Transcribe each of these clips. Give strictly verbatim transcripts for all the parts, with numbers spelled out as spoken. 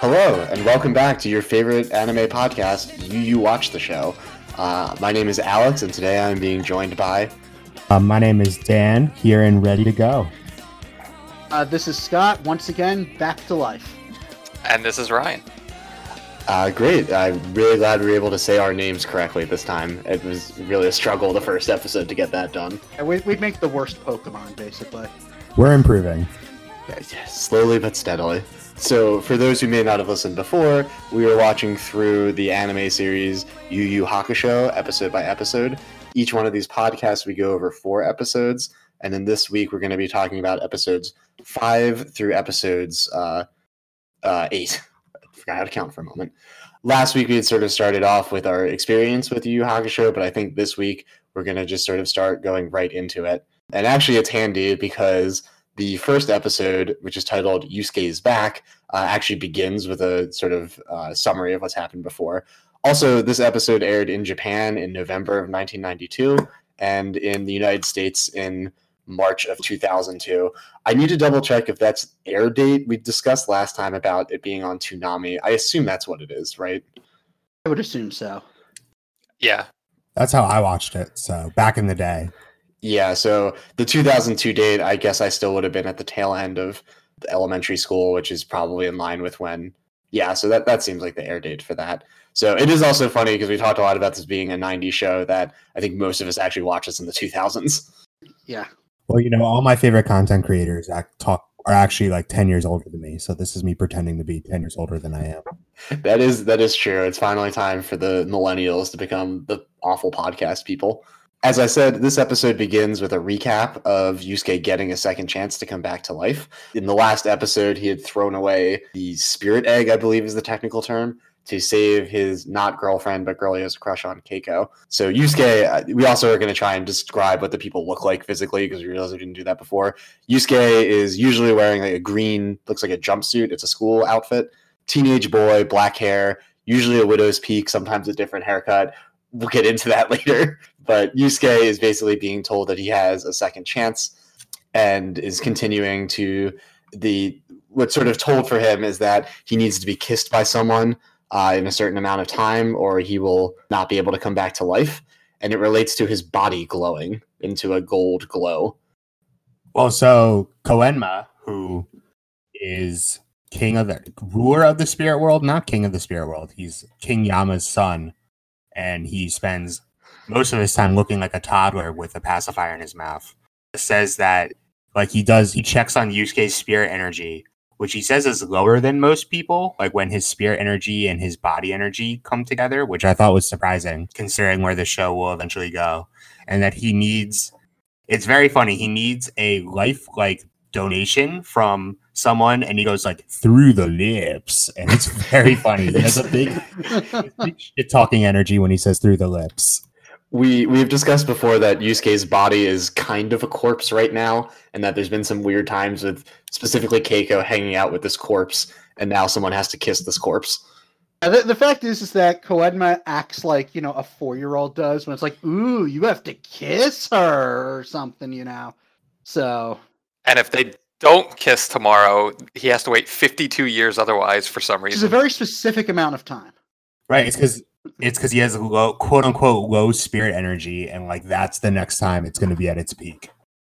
Hello, and welcome back to your favorite anime podcast, Yu Yu Watch the Show. Uh, my name is Alex, and today I'm being joined by... Uh, my name is Dan, here and ready to go. Uh, this is Scott, once again, back to life. And this is Ryan. Uh, great. I'm really glad we were able to say our names correctly this time. It was really a struggle the first episode to get that done. And we, we make the worst Pokemon, basically. We're improving. Yeah, slowly but steadily. So, for those who may not have listened before, we were watching through the anime series Yu Yu Hakusho, episode by episode. Each one of these podcasts, we go over four episodes, and then this week we're going to be talking about episodes five through episodes uh, uh, eight. I forgot how to count for a moment. Last week we had sort of started off with our experience with Yu Yu Hakusho, but I think this week we're going to just sort of start going right into it. And actually it's handy because the first episode, which is titled Yusuke is Back, uh, actually begins with a sort of uh, summary of what's happened before. Also, this episode aired in Japan in November of nineteen ninety-two and in the United States in March of two thousand two. I need to double check if that's air date. We discussed last time about it being on Toonami. I assume that's what it is, right? I would assume so. Yeah. That's how I watched it, so back in the day. Yeah, so the two thousand two date, I guess I still would have been at the tail end of the elementary school, which is probably in line with when, yeah, so that, that seems like the air date for that. So it is also funny because we talked a lot about this being a nineties show that I think most of us actually watched this in the two thousands. Yeah. Well, you know, all my favorite content creators act, talk are actually like ten years older than me, so this is me pretending to be ten years older than I am. That is that is true. It's finally time for the millennials to become the awful podcast people. As I said, this episode begins with a recap of Yusuke getting a second chance to come back to life. In the last episode, he had thrown away the spirit egg, I believe is the technical term, to save his not girlfriend, but girl he has a crush on, Keiko. So Yusuke, we also are going to try and describe what the people look like physically, because we realized we didn't do that before. Yusuke is usually wearing like a green, looks like a jumpsuit. It's a school outfit. Teenage boy, black hair, usually a widow's peak, sometimes a different haircut. We'll get into that later. But Yusuke is basically being told that he has a second chance and is continuing to the what's sort of told for him is that he needs to be kissed by someone uh, in a certain amount of time or he will not be able to come back to life. And it relates to his body glowing into a gold glow. Well, so Koenma, who is king of the ruler of the spirit world, not king of the spirit world, he's King Yama's son, and he spends most of his time looking like a toddler with a pacifier in his mouth. It says that like he does, he checks on Yusuke's spirit energy, which he says is lower than most people, like when his spirit energy and his body energy come together, which I thought was surprising considering where the show will eventually go. And that he needs, it's very funny, he needs a life-like donation from someone, and he goes like through the lips, and it's very funny. He has a big, big shit talking energy when he says through the lips. We we've discussed before that Yusuke's body is kind of a corpse right now, and that there's been some weird times with specifically Keiko hanging out with this corpse, and now someone has to kiss this corpse. The, the fact is, is that Koenma acts like, you know, a four-year-old does when it's like, ooh, you have to kiss her or something, you know. So. And if they don't kiss tomorrow, he has to wait fifty-two years otherwise for some reason. It's a very specific amount of time. Right, it's because it's because he has low, quote unquote, low spirit energy, and like that's the next time it's going to be at its peak.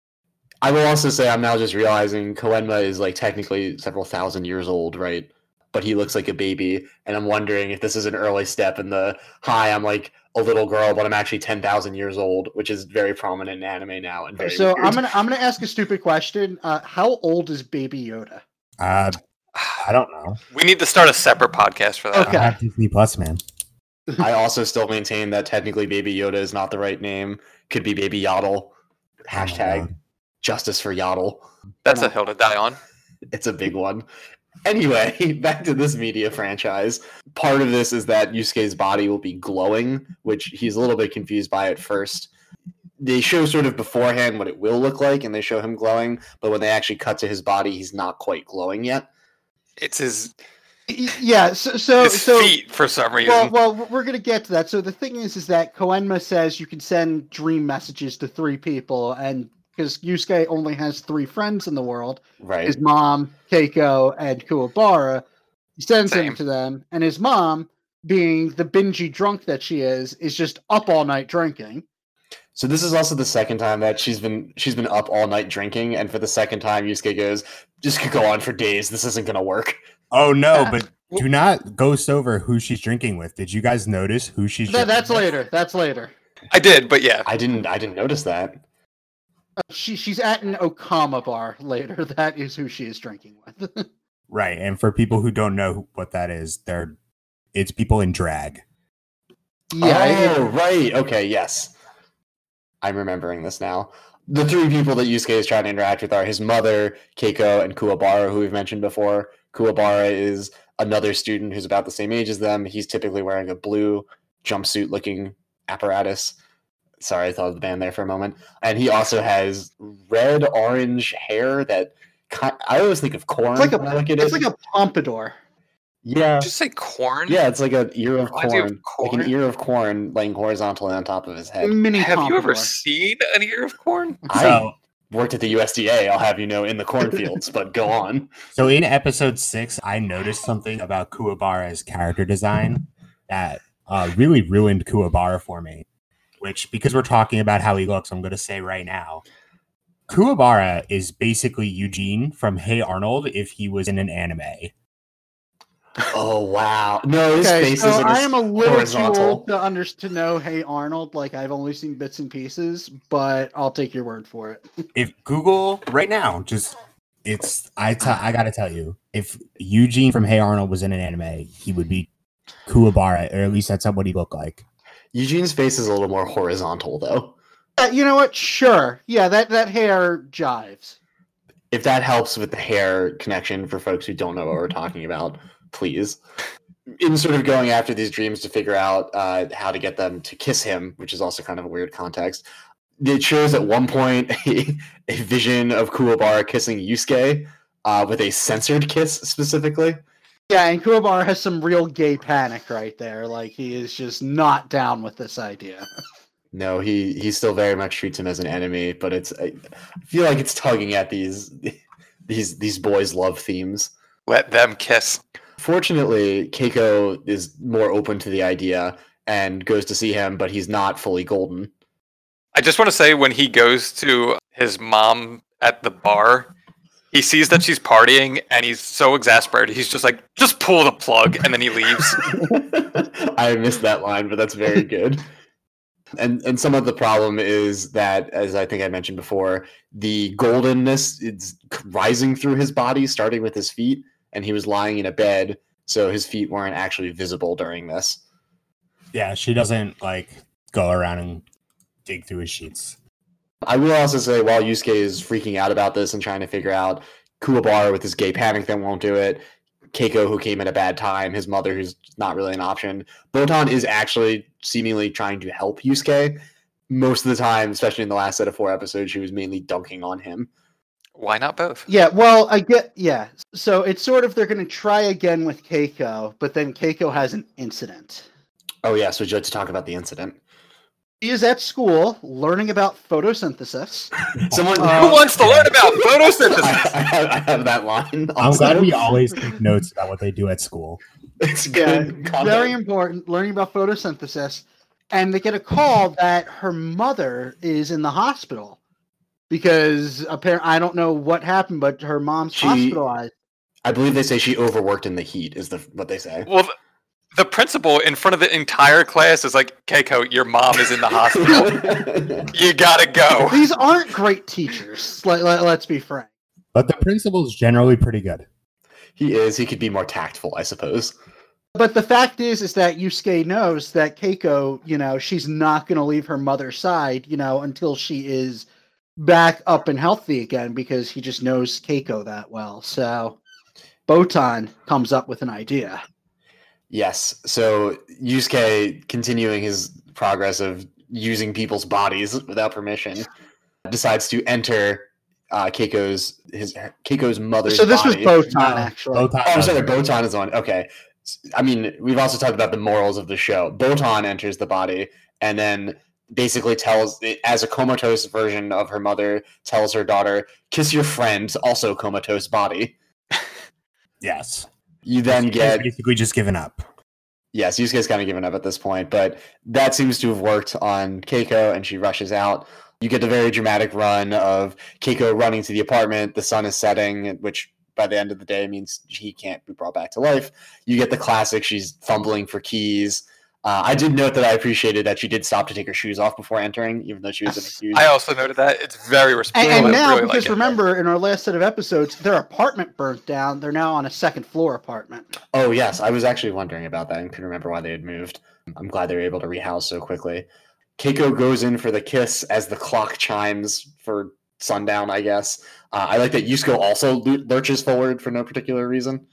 I will also say I'm now just realizing Koenma is like technically several thousand years old, right? But he looks like a baby, and I'm wondering if this is an early step in the hi, I'm like a little girl, but I'm actually ten thousand years old, which is very prominent in anime now. And very so weird. I'm gonna I'm gonna ask a stupid question. Uh, how old is Baby Yoda? Uh, I don't know. We need to start a separate podcast for that. Okay. I have Disney Plus, man. I also still maintain that technically Baby Yoda is not the right name. Could be Baby Yaddle. Hashtag Oh, justice for Yaddle. That's a hill to die on. It's a big one. Anyway, back to this media franchise. Part of this is that Yusuke's body will be glowing, which he's a little bit confused by at first. They show sort of beforehand what it will look like, and they show him glowing, but when they actually cut to his body, he's not quite glowing yet. It's his, Yeah, so so, his so feet for some reason. well, well, we're gonna get to that. So the thing is, is that Koenma says you can send dream messages to three people, and because Yusuke only has three friends in the world, Right. his mom, Keiko, and Kuwabara. He sends Same. him to them, and his mom, being the bingy drunk that she is, is just up all night drinking. So this is also the second time that she's been she's been up all night drinking, and for the second time, Yusuke goes, "This could go on for days. This isn't gonna work." Oh no, but do not ghost over who she's drinking with. Did you guys notice who she's That, drinking that's with? later. That's later. I did, but yeah. I didn't I didn't notice that. Uh, She she's at an Okama bar later. That is who she is drinking with. Right, and for people who don't know what that is, they're it's people in drag. yeah, Oh, it- right. Okay, yes. I'm remembering this now. The three people that Yusuke is trying to interact with are his mother, Keiko, and Kuwabara, who we've mentioned before. Kuwabara is another student who's about the same age as them. He's typically wearing a blue jumpsuit-looking apparatus. Sorry, I thought of the band there for a moment. And he also has red-orange hair that ki- I always think of corn it's like a when I look at it's it. like a pompadour. yeah, Did you say corn? yeah, it's like an ear of Reminds me of corn, like an corn. ear of corn laying horizontally on top of his head. Mini Have you ever pompadour. seen an ear of corn? I So, worked at the U S D A, I'll have you know, in the cornfields, but go on. so in episode six, I noticed something about Kuwabara's character design that uh, really ruined Kuwabara for me. Which, because we're talking about how he looks, I'm going to say right now, Kuwabara is basically Eugene from Hey Arnold if he was in an anime. Oh, wow. No, his Okay, face so isn't I as am a little too horizontal. old to under to know Hey Arnold. Like I've only seen bits and pieces, but I'll take your word for it. If Google right now, just it's I t- I gotta tell you, if Eugene from Hey Arnold was in an anime, he would be Kuwabara, or at least that's what he looked like. Eugene's face is a little more horizontal, though. Uh, you know what? Sure. Yeah, that that hair jives. If that helps with the hair connection for folks who don't know what we're talking about, please. In sort of going after these dreams to figure out uh, how to get them to kiss him, which is also kind of a weird context, it shows at one point a, a vision of Kuwabara kissing Yusuke uh, with a censored kiss specifically. Yeah, and Kuwabara has some real gay panic right there. Like he is just not down with this idea. No, he he still very much treats him as an enemy, but it's I feel like it's tugging at these these these boys' love themes. Let them kiss. Fortunately, Keiko is more open to the idea and goes to see him, but he's not fully golden. I just want to say when he goes to his mom at the bar, he sees that she's partying and he's so exasperated. He's just like, just pull the plug, and then he leaves. I missed that line, but that's very good. And and some of the problem is that, as I think I mentioned before, the goldenness is rising through his body, starting with his feet, and he was lying in a bed, so his feet weren't actually visible during this. Yeah, she doesn't like go around and dig through his sheets. I will also say, while Yusuke is freaking out about this and trying to figure out Kuwabara with his gay panic that won't do it, Keiko, who came at a bad time, his mother, who's not really an option, Botan is actually seemingly trying to help Yusuke. Most of the time, especially in the last set of four episodes, she was mainly dunking on him. Why not both? Yeah, well, I get yeah. So it's sort of they're going to try again with Keiko, but then Keiko has an incident. Oh, yes, would you like to talk about the incident? She is at school learning about photosynthesis. Someone Uh, Who wants to learn about I, photosynthesis? I have, I have that line. I'm also. glad we always take notes about what they do at school. It's Yeah, good content. very important, learning about photosynthesis. And they get a call that her mother is in the hospital because apparently I don't know what happened, but her mom's She- hospitalized. I believe they say she overworked in the heat, is the what they say. Well, th- the principal in front of the entire class is like, Keiko, your mom is in the hospital. You gotta go. These aren't great teachers. Let, let, let's be frank. But the principal's generally pretty good. He is. He could be more tactful, I suppose. But the fact is, is that Yusuke knows that Keiko, you know, she's not going to leave her mother's side, you know, until she is back up and healthy again, because he just knows Keiko that well. So Botan comes up with an idea. Yes. So Yusuke, continuing his progress of using people's bodies without permission, decides to enter uh, Keiko's his Keiko's mother's So this body. was Botan, No, actually. Botan Oh, I'm sorry. doesn't. Botan is on. Okay. I mean, we've also talked about the morals of the show. Botan enters the body and then basically tells, as a comatose version of her mother, tells her daughter, "Kiss your friend, also comatose body." Yes. You then He's get basically just given up. Yes, Yusuke's kind of given up at this point, but that seems to have worked on Keiko, and she rushes out. You get the very dramatic run of Keiko running to the apartment. The sun is setting, which by the end of the day means he can't be brought back to life. You get the classic, she's fumbling for keys. Uh, I did note that I appreciated that she did stop to take her shoes off before entering, even though she was in a huge... I also noted that. It's very respectful. And, and I now, really because like remember, in our last set of episodes, their apartment burnt down. They're now on a second floor apartment. Oh, yes. I was actually wondering about that and couldn't remember why they had moved. I'm glad they were able to rehouse so quickly. Keiko goes in for the kiss as the clock chimes for sundown, I guess. Uh, I like that Yusuke also lurches forward for no particular reason.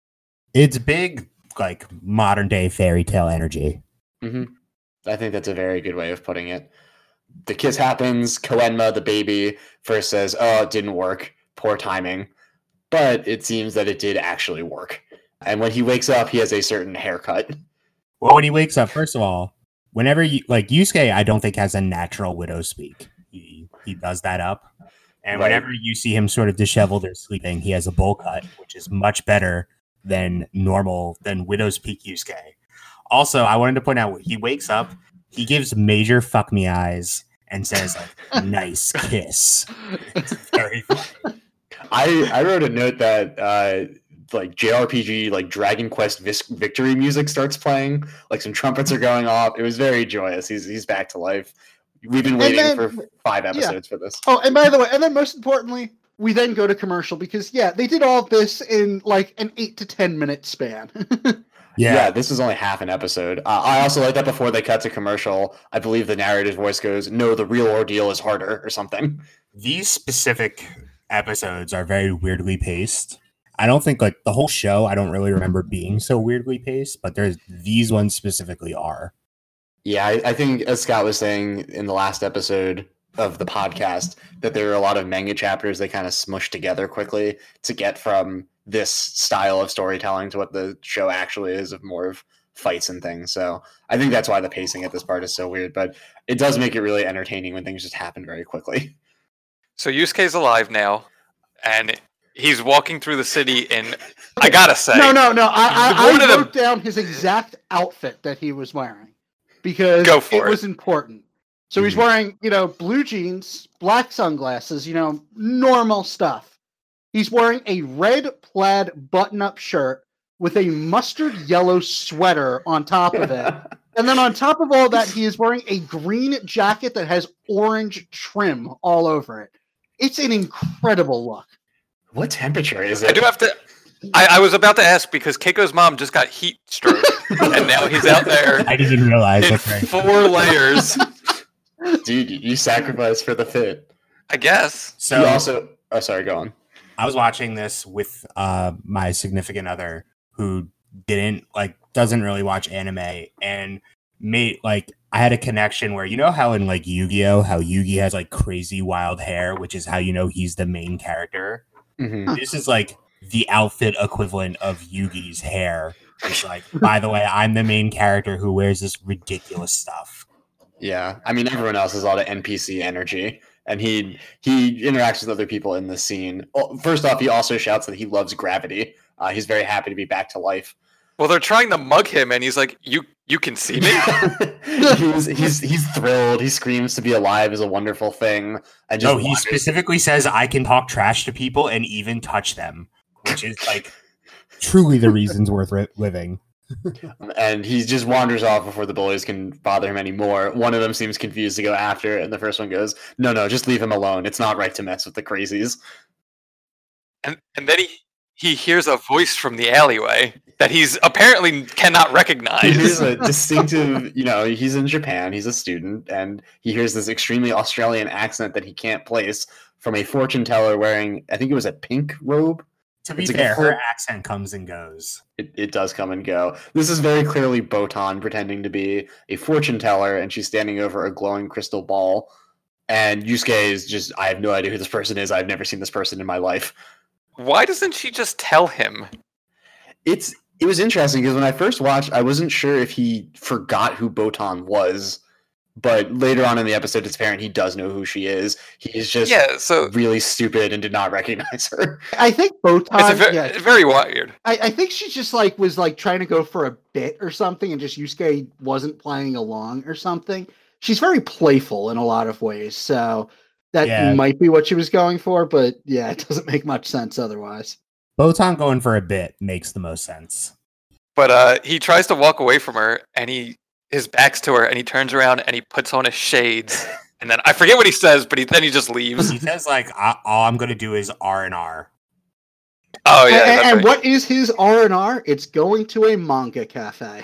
It's big, like, modern-day fairy tale energy. Mm-hmm. I think that's a very good way of putting it. The kiss happens. Koenma, the baby, first says, oh, it didn't work. Poor timing. But it seems that it did actually work. And when he wakes up, he has a certain haircut. Well, when he wakes up, first of all, whenever you, like, Yusuke, I don't think has a natural widow speak. He, he does that up. And Right. whenever you see him sort of disheveled or sleeping, he has a bowl cut, which is much better than normal, than widow's peak Yusuke. Also, I wanted to point out, he wakes up, he gives major fuck me eyes and says, like, nice kiss. It's very funny. I, I wrote a note that uh, like J R P G, like Dragon Quest vis- victory music starts playing. Like some trumpets are going off. It was very joyous. He's he's back to life. We've been waiting then- for five episodes for this. Oh, and by the way, and then most importantly, we then go to commercial because, yeah, they did all of this in like an eight to ten minute span. Yeah. Yeah. this is only half an episode. Uh, I also like that before they cut to commercial, I believe the narrator's voice goes, no, the real ordeal is harder or something. These specific episodes are very weirdly paced. I don't think, like, the whole show, I don't really remember being so weirdly paced, but there's these ones specifically are. Yeah, I, I think as Scott was saying in the last episode of the podcast, that there are a lot of manga chapters they kind of smush together quickly to get from this style of storytelling to what the show actually is, of more of fights and things. So I think that's why the pacing at this part is so weird, but it does make it really entertaining when things just happen very quickly. So Yusuke's alive now, and he's walking through the city in, I gotta say... no, no, no. I, I, One I of them- wrote down his exact outfit that he was wearing because Go for it, it. was important. So he's Mhm. wearing, you know, blue jeans, black sunglasses, you know, normal stuff. He's wearing a red plaid button-up shirt with a mustard yellow sweater on top of it. And then on top of all that, he is wearing a green jacket that has orange trim all over it. It's an incredible look. What temperature is I it? do have to... I, I was about to ask, because Keiko's mom just got heat stroke, and now he's out there I didn't realize. in That's right. four layers, Dude, you sacrifice for the fit. I guess. So So he also... Oh, sorry, go on. I was watching this with uh, my significant other who didn't like doesn't really watch anime and made like I had a connection where, you know how in like Yu-Gi-Oh, how Yugi has like crazy wild hair, which is how you know he's the main character. Mm-hmm. This is like the outfit equivalent of Yugi's hair. It's like, by the way, I'm the main character who wears this ridiculous stuff. Yeah, I mean, everyone else has a lot of N P C energy, and he he interacts with other people in the scene. Well, first off, he also shouts that he loves gravity. Uh, he's very happy to be back to life. Well, they're trying to mug him, and he's like, "You, you can see me." he's he's he's thrilled. He screams to be alive is a wonderful thing. And just No, he wanders- specifically says I can talk trash to people and even touch them, which is like truly the reasons worth ri- living. and he just wanders off before the bullies can bother him anymore. One of them seems confused to go after, and the first one goes, "No, no, just leave him alone. It's not right to mess with the crazies." And and then he he hears a voice from the alleyway that he's apparently cannot He hears recognize. a distinctive, you know, he's in Japan, he's a student, and he hears this extremely Australian accent that he can't place from a fortune teller wearing, I think it was a pink robe. To be It's a fair, full- her accent comes and goes. It, it does come and go. This is very clearly Botan pretending to be a fortune teller, and she's standing over a glowing crystal ball. And Yusuke is just, I have no idea who this person is. I've never seen this person in my life. Why doesn't she just tell him? It's it was interesting because when I first watched, I wasn't sure if he forgot who Botan was But later on in the episode, it's apparent he does know who she is. He's just Yeah, so really stupid and did not recognize her. I think both it's a times, very, yeah, very weird. I, I think she just like was like trying to go for a bit or something, and just Yusuke wasn't playing along or something. She's very playful in a lot of ways, so that Yeah. might be what she was going for. But yeah, it doesn't make much sense otherwise. Botan going for a bit makes the most sense. But uh, he tries to walk away from her, and he his back's to her, and he turns around and he puts on his shades, and then I forget what he says, but he, then he just leaves. He says like, I, "All I'm gonna do is R and R." Oh yeah, and that's and right. what is his R and R? It's going to a manga cafe.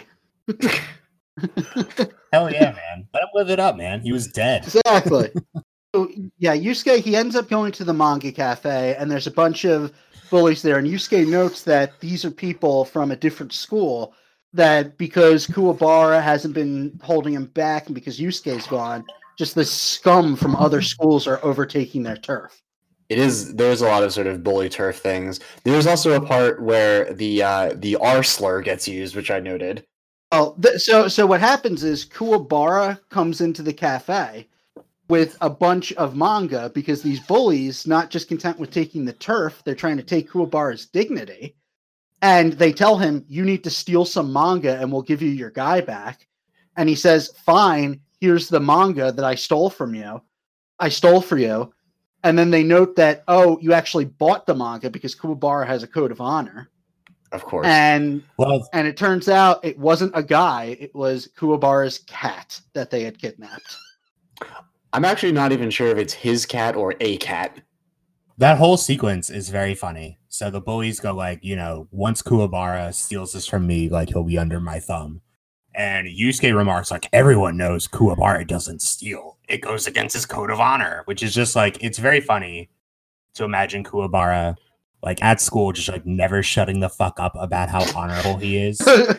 Hell yeah, man! Let him live it up, man. He was dead. Exactly. So yeah, Yusuke, he ends up going to the manga cafe, and there's a bunch of bullies there, and Yusuke notes that these are people from a different school, that because Kuwabara hasn't been holding him back and because Yusuke's gone, just the scum from other schools are overtaking their turf. It is. There's a lot of sort of bully turf things. There's also a part where the uh, the R slur gets used, which I noted. Oh, th- so so what happens is Kuwabara comes into the cafe with a bunch of manga because these bullies, not just content with taking the turf, they're trying to take Kuwabara's dignity. And they tell him, you need to steal some manga and we'll give you your guy back. And he says, fine, here's the manga that I stole from you. I stole for you. And then they note that, oh, you actually bought the manga because Kuwabara has a code of honor. Of course. And Well, and it turns out it wasn't a guy, it was Kuwabara's cat that they had kidnapped. I'm actually not even sure if it's his cat or a cat. that whole sequence is very funny. So the bullies go like, you know, once Kuwabara steals this from me, like he'll be under my thumb. And Yusuke remarks like, everyone knows Kuwabara doesn't steal. It goes against his code of honor, which is just like, it's very funny to imagine Kuwabara like at school, just like never shutting the fuck up about how honorable he is.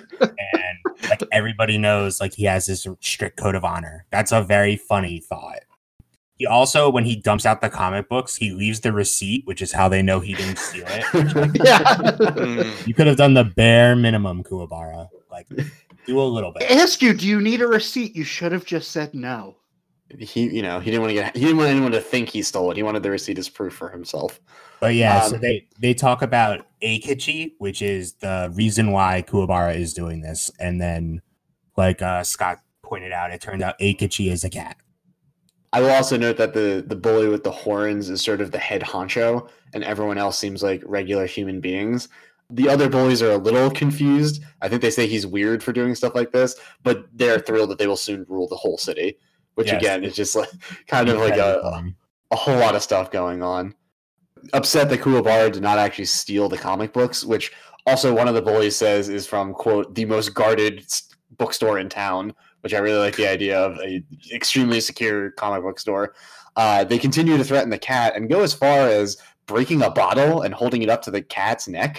And like everybody knows like he has this strict code of honor. That's a very funny thought. He also, when he dumps out the comic books, he leaves the receipt, which is how they know he didn't steal it. Which, like, Yeah. Mm. you could have done the bare minimum, Kuwabara. Like, do a little I bit. ask you, do you need a receipt? You should have just said no. He, you know, he didn't want to get. He didn't want anyone to think he stole it. He wanted the receipt as proof for himself. But yeah, Um, so they, they talk about Eikichi, which is the reason why Kuwabara is doing this. And then, like uh, Scott pointed out, it turned out Eikichi is a cat. I will also note that the the bully with the horns is sort of the head honcho, and everyone else seems like regular human beings. The other bullies are a little confused. I think they say he's weird for doing stuff like this, but they're thrilled that they will soon rule the whole city. Which Yes. again is just like kind of like a, a whole lot of stuff going on. Upset that Kuwabara did not actually steal the comic books, which also one of the bullies says is from, quote, the most guarded s- bookstore in town, which I really like the idea of, a extremely secure comic book store. Uh, they continue to threaten the cat and go as far as breaking a bottle and holding it up to the cat's neck.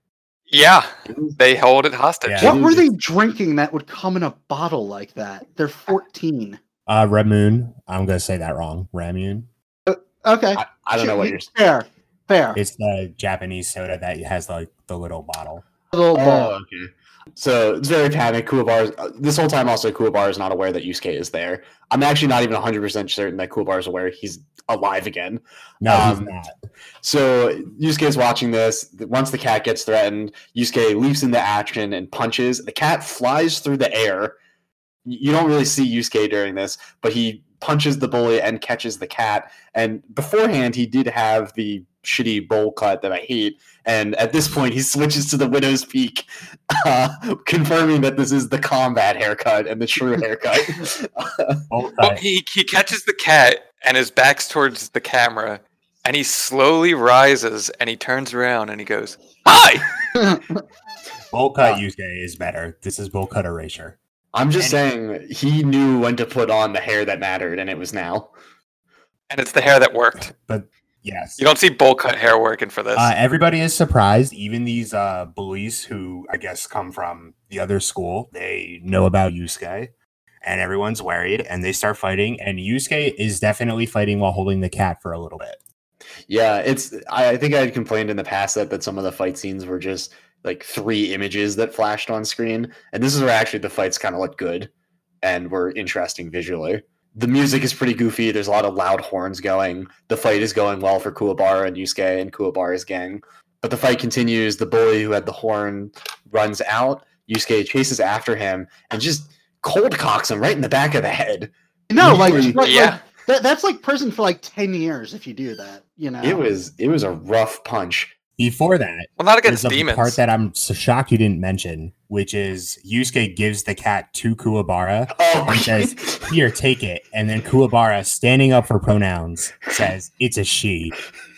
Yeah, they hold it hostage. Yeah. What were they drinking that would come in a bottle like that? They're fourteen. Uh, Ramoon. I'm going to say that wrong. Ramoon. Okay. I, I don't know what you're saying. Fair. Fair. It's the Japanese soda that has like the little bottle. Little ball. Oh, okay. So it's very panic. Kuwabara, uh, this whole time also Kuwabara is not aware that Yusuke is there. I'm actually not even one hundred percent certain that Kuwabara is aware he's alive again. No, Um, he's not. So Yusuke is watching this. Once the cat gets threatened, Yusuke leaps into action and punches. The cat flies through the air. You don't really see Yusuke during this, but he punches the bully and catches the cat. And beforehand, he did have the shitty bowl cut that I hate. And at this point, he switches to the widow's peak, uh, confirming that this is the combat haircut and the true haircut. Both Well, sides. he he catches the cat and his back's towards the camera, and he slowly rises and he turns around and he goes, "Hi!" Bowl cut uh, Yusuke is better. This is bowl cut erasure. I'm just And- saying he knew when to put on the hair that mattered, and it was now. And it's the hair that worked. Yes. You don't see bowl cut hair working for this. Uh, everybody is surprised. Even these uh, bullies who I guess come from the other school, they know about Yusuke, and everyone's worried, and they start fighting. And Yusuke is definitely fighting while holding the cat for a little bit. Yeah, it's. I, I think I had complained in the past that, that some of the fight scenes were just like three images that flashed on screen, and this is where actually the fights kind of look good. and were interesting visually. The music is pretty goofy. There's a lot of loud horns going. The fight is going well for Kuwabara and Yusuke and Kuwabara's gang. But the fight continues. The bully who had the horn runs out. Yusuke chases after him and just cold cocks him right in the back of the head. No, like, like, yeah. like that, that's like prison for like ten years if you do that. You know, It was it was a rough punch. Before that, Well, not there's against a demons. part that I'm so shocked you didn't mention, which is Yusuke gives the cat to Kuwabara Oh, and says, "Here, take it." And then Kuwabara, standing up for pronouns, says, "It's a she."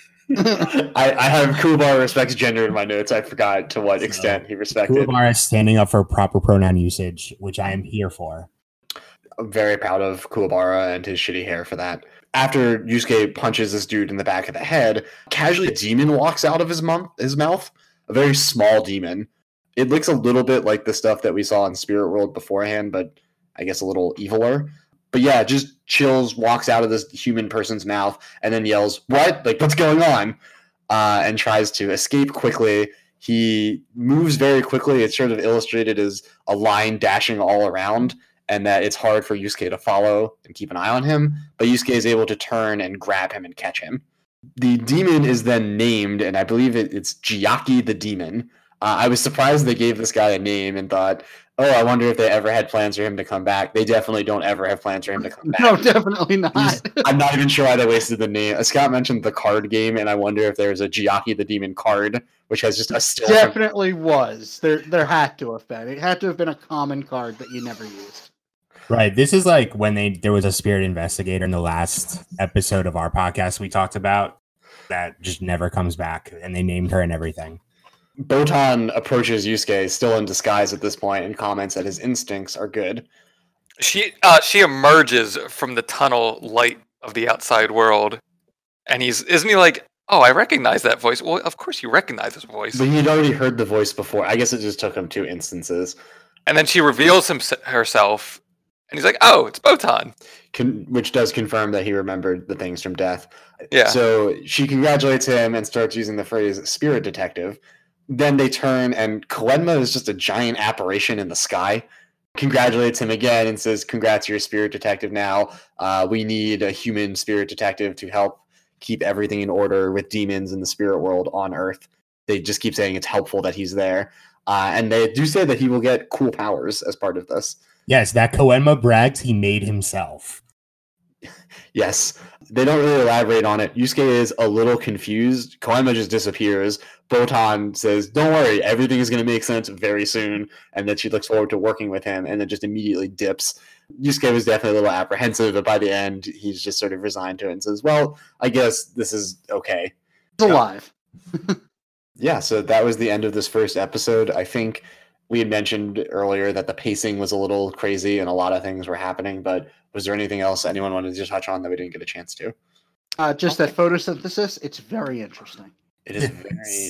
I, I have Kuwabara respects gender in my notes. I forgot to what So, extent he respected. Kuwabara standing up for proper pronoun usage, which I am here for. I'm very proud of Kuwabara and his shitty hair for that. After Yusuke punches this dude in the back of the head, casually a demon walks out of his, mum- his mouth. A very small demon. It looks a little bit like the stuff that we saw in Spirit World beforehand, but I guess a little eviler. But yeah, just chills, walks out of this human person's mouth, and then yells, "What? Like, what's going on?" Uh, and tries to escape quickly. He moves very quickly. It's sort of illustrated as a line dashing all around, and that it's hard for Yusuke to follow and keep an eye on him, but Yusuke is able to turn and grab him and catch him. The demon is then named, and I believe it, it's Jiaki the Demon. Uh, I was surprised they gave this guy a name and thought, oh, I wonder if they ever had plans for him to come back. They definitely don't ever have plans for him to come back. No, definitely not. He's- I'm not even sure why they wasted the name. Scott mentioned the card game, and I wonder if there's a Jiaki the Demon card, which has just a still. from- Definitely was. There there had to have been. It had to have been a common card that you never used. Right. This is like when they there was a spirit investigator in the last episode of our podcast we talked about that just never comes back, and they named her and everything. Botan approaches Yusuke, still in disguise at this point, and comments that his instincts are good. She uh, she emerges from the tunnel light of the outside world, and he's isn't he like, oh, I recognize that voice. Well, of course you recognize his voice. But he'd already heard the voice before. I guess it just took him two instances. And then she reveals him, herself, and he's like, oh, it's Botan. Con- which does confirm that he remembered the things from death. Yeah. So she congratulates him and starts using the phrase spirit detective. Then they turn, and Koenma is just a giant apparition in the sky. Congratulates him again and says, congrats, you're a spirit detective now. Uh, we need a human spirit detective to help keep everything in order with demons in the spirit world on Earth. They just keep saying it's helpful that he's there. Uh, and they do say that he will get cool powers as part of this. Yes, that Koenma brags he made himself. Yes, they don't really elaborate on it. Yusuke is a little confused. Koenma just disappears. Botan says, don't worry, everything is going to make sense very soon, and that she looks forward to working with him, and then just immediately dips. Yusuke was definitely a little apprehensive, but by the end, he's just sort of resigned to it and says, well, I guess this is okay. It's alive. Yeah, so that was the end of this first episode. I think we had mentioned earlier that the pacing was a little crazy and a lot of things were happening, but was there anything else anyone wanted to touch on that we didn't get a chance to? Uh, just that photosynthesis, it's very interesting. It is very,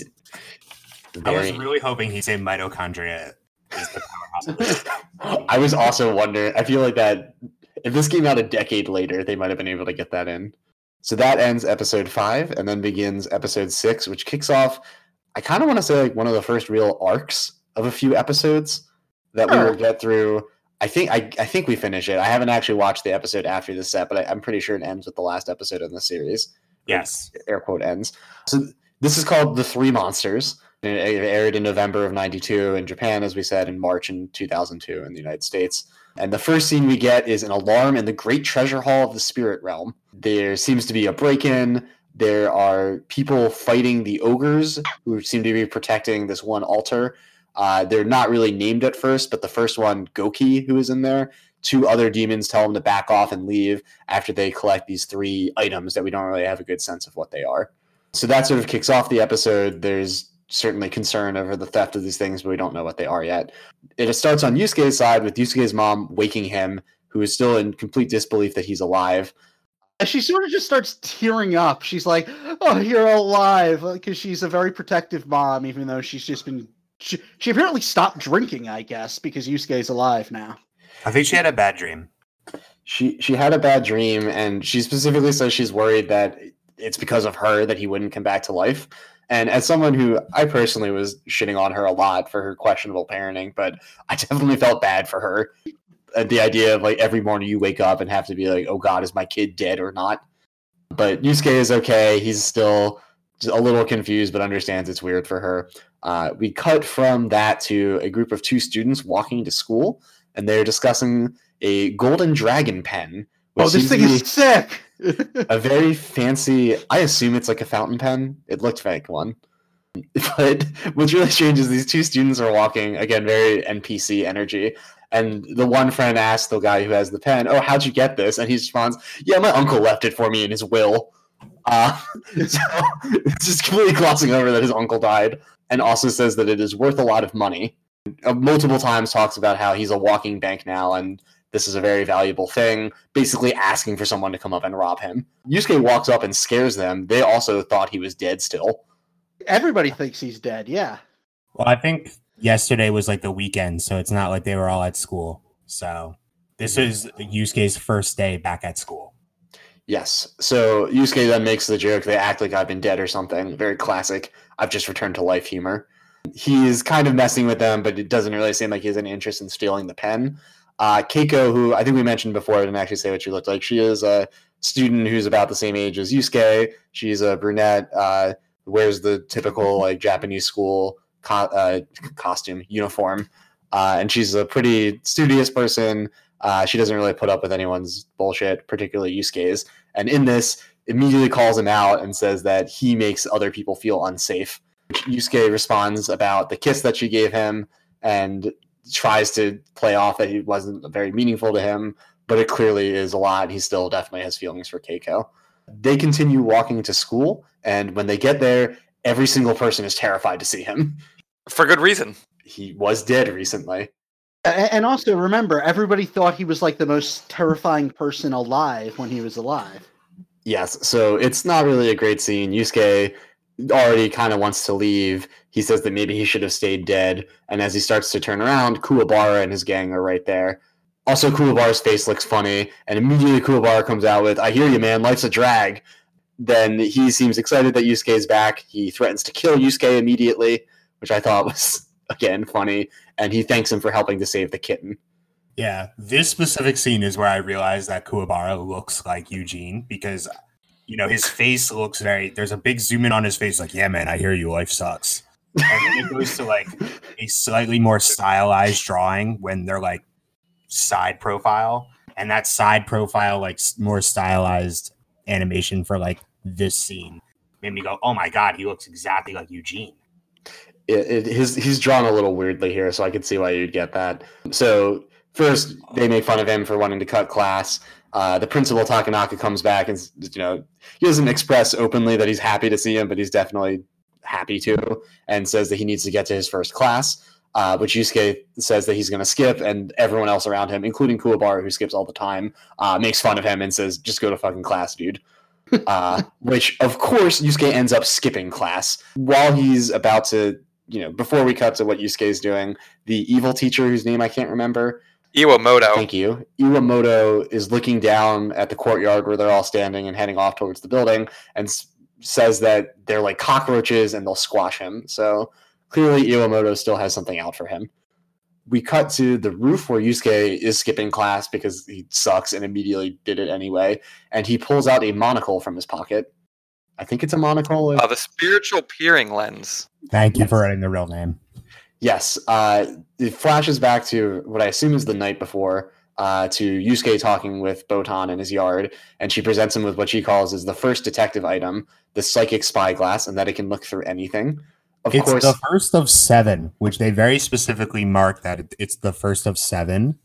I was very... really hoping he'd say mitochondria is the powerhouse. I was also wondering, I feel like that if this came out a decade later, they might have been able to get that in. So that ends episode five and then begins episode six, which kicks off, I kind of want to say, like one of the first real arcs of a few episodes that Sure. we will get through. I think I, I think we finish it. I haven't actually watched the episode after this set, but I, I'm pretty sure it ends with the last episode in the series. Yes. Air quote ends. So this is called The Three Monsters. It aired in November of ninety-two in Japan, as we said, in March in two thousand two in the United States. And the first scene we get is an alarm in the Great Treasure Hall of the Spirit Realm. There seems to be a break-in. There are people fighting the ogres who seem to be protecting this one altar. Uh, they're not really named at first, but the first one, Goki, who is in there, two other demons tell him to back off and leave after they collect these three items that we don't really have a good sense of what they are. So that sort of kicks off the episode. There's certainly concern over the theft of these things, but we don't know what they are yet. It starts on Yusuke's side with Yusuke's mom waking him, who is still in complete disbelief that he's alive. And she sort of just starts tearing up. She's like, oh, you're alive. Because she's a very protective mom, even though she's just been... She, she apparently stopped drinking, I guess, because Yusuke's alive now. I think she had a bad dream. She she had a bad dream, and she specifically says she's worried that it's because of her that he wouldn't come back to life. And as someone who I personally was shitting on her a lot for her questionable parenting, but I definitely felt bad for her. uh, the idea of like every morning you wake up and have to be like, oh God, is my kid dead or not? But Yusuke is okay. He's still a little confused, but understands it's weird for her. Uh, we cut from that to a group of two students walking to school, and they're discussing a golden dragon pen. Oh, this thing is sick! A very fancy, I assume it's like a fountain pen. It looked like one. But what's really strange is these two students are walking, again, very N P C energy. And the one friend asks the guy who has the pen, oh, how'd you get this? And he responds, yeah, my uncle left it for me in his will. Uh, so it's just completely glossing over that his uncle died, and also says that it is worth a lot of money. Uh, multiple times talks about how he's a walking bank now, and this is a very valuable thing, basically asking for someone to come up and rob him. Yusuke walks up and scares them. They also thought he was dead still. Everybody thinks he's dead, yeah. Well, I think yesterday was like the weekend, so it's not like they were all at school. So this is Yusuke's first day back at school. Yes. So Yusuke then makes the joke, they act like I've been dead or something. Very classic, I've just returned to life humor. He is kind of messing with them, but it doesn't really seem like he has any interest in stealing the pen. Uh, Keiko, who I think we mentioned before, I didn't actually say what she looked like. She is a student who's about the same age as Yusuke. She's a brunette, uh, wears the typical like Japanese school co- uh, costume, uniform. Uh, and she's a pretty studious person. Uh, she doesn't really put up with anyone's bullshit, particularly Yusuke's. And in this, immediately calls him out and says that he makes other people feel unsafe. Yusuke responds about the kiss that she gave him and tries to play off that it wasn't very meaningful to him, but it clearly is a lot. He still definitely has feelings for Keiko. They continue walking to school, and when they get there, every single person is terrified to see him. For good reason. He was dead recently. And also, remember, everybody thought he was like the most terrifying person alive when he was alive. Yes, so it's not really a great scene. Yusuke already kind of wants to leave. He says that maybe he should have stayed dead, and as he starts to turn around, Kuwabara and his gang are right there. Also, Kuwabara's face looks funny, and immediately Kuwabara comes out with, I hear you, man, life's a drag. Then he seems excited that Yusuke is back. He threatens to kill Yusuke immediately, which I thought was, again, funny, and he thanks him for helping to save the kitten. Yeah, this specific scene is where I realized that Kuwabara looks like Eugene, because, you know, his face looks very, there's a big zoom in on his face, like, yeah, man, I hear you, life sucks. And then it goes to, like, a slightly more stylized drawing when they're, like, side profile, and that side profile, like, more stylized animation for, like, this scene made me go, oh my god, he looks exactly like Eugene. It, it, his, he's drawn a little weirdly here, so I could see why you'd get that. So first, they make fun of him for wanting to cut class. Uh, the principal, Takanaka, comes back and, you know, he doesn't express openly that he's happy to see him, but he's definitely happy to, and says that he needs to get to his first class, uh, which Yusuke says that he's going to skip, and everyone else around him, including Kuwabara, who skips all the time, uh, makes fun of him and says, just go to fucking class, dude. uh, which, of course, Yusuke ends up skipping class. While he's about to, you know, before we cut to what Yusuke is doing, the evil teacher, whose name I can't remember, Iwamoto. Thank you. Iwamoto is looking down at the courtyard where they're all standing and heading off towards the building, and s- says that they're like cockroaches and they'll squash him. So clearly Iwamoto still has something out for him. We cut to the roof where Yusuke is skipping class because he sucks and immediately did it anyway. And he pulls out a monocle from his pocket. I think it's a monocle. Uh, the spiritual peering lens. Thank you for writing the real name. Yes, uh, it flashes back to what I assume is the night before, uh, to Yusuke talking with Botan in his yard, and she presents him with what she calls as the first detective item, the psychic spyglass, and that it can look through anything. Of It's course, the first of seven, which they very specifically mark that it- it's the first of seven.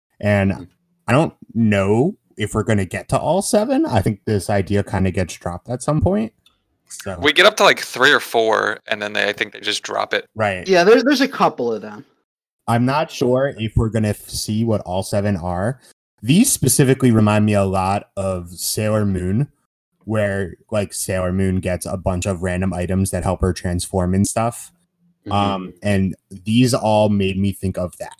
And I don't know if we're going to get to all seven. I think this idea kind of gets dropped at some point. So, We get up to like three or four, and then they, I think they just drop it. right. Yeah, there's there's a couple of them. I'm not sure if we're going to f- see what all seven are. These specifically remind me a lot of Sailor Moon, where like Sailor Moon gets a bunch of random items that help her transform and stuff. Mhm. Um, and these all made me think of that.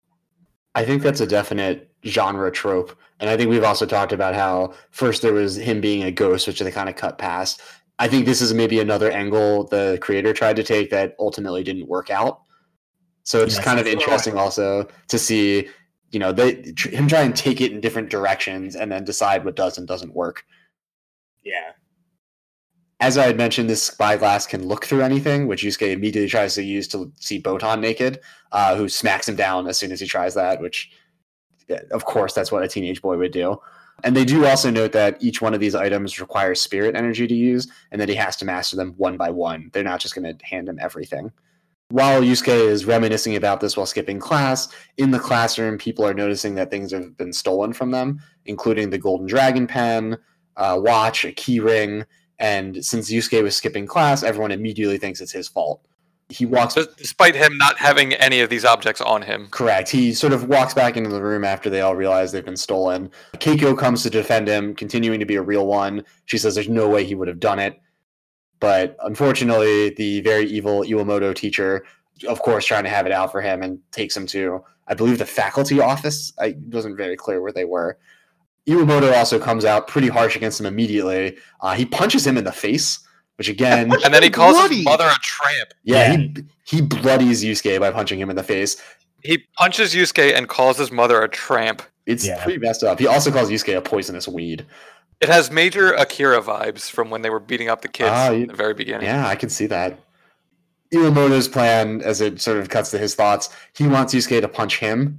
I think that's a definite genre trope. And I think we've also talked about how first there was him being a ghost, which they kind of cut past. I think this is maybe another angle the creator tried to take that ultimately didn't work out. So it's Yes, kind of that's interesting also to see you know, they tr- him try and take it in different directions and then decide what does and doesn't work. Yeah. As I had mentioned, this spyglass can look through anything, which Yusuke immediately tries to use to see Botan naked, uh, who smacks him down as soon as he tries that, which, of course, that's what a teenage boy would do. And they do also note that each one of these items requires spirit energy to use, and that he has to master them one by one. They're not just going to hand him everything. While Yusuke is reminiscing about this while skipping class, in the classroom, people are noticing that things have been stolen from them, including the Golden Dragon pen, a watch, a key ring, and since Yusuke was skipping class, everyone immediately thinks it's his fault. He walks... Despite him not having any of these objects on him. Correct. He sort of walks back into the room after they all realize they've been stolen. Keiko comes to defend him, continuing to be a real one. She says there's no way he would have done it. But unfortunately, the very evil Iwamoto teacher, of course, trying to have it out for him and takes him to, I believe, the faculty office. I wasn't very clear where they were. Iwamoto also comes out pretty harsh against him immediately. Uh, he punches him in the face, which again... And then he calls bloody. his mother a tramp. Yeah, Yeah. He, he bloodies Yusuke by punching him in the face. He punches Yusuke and calls his mother a tramp. It's Yeah. pretty messed up. He also calls Yusuke a poisonous weed. It has major Akira vibes from when they were beating up the kids Ah, you- in the very beginning. Yeah, I can see that. Iwamoto's plan, as it sort of cuts to his thoughts, he wants Yusuke to punch him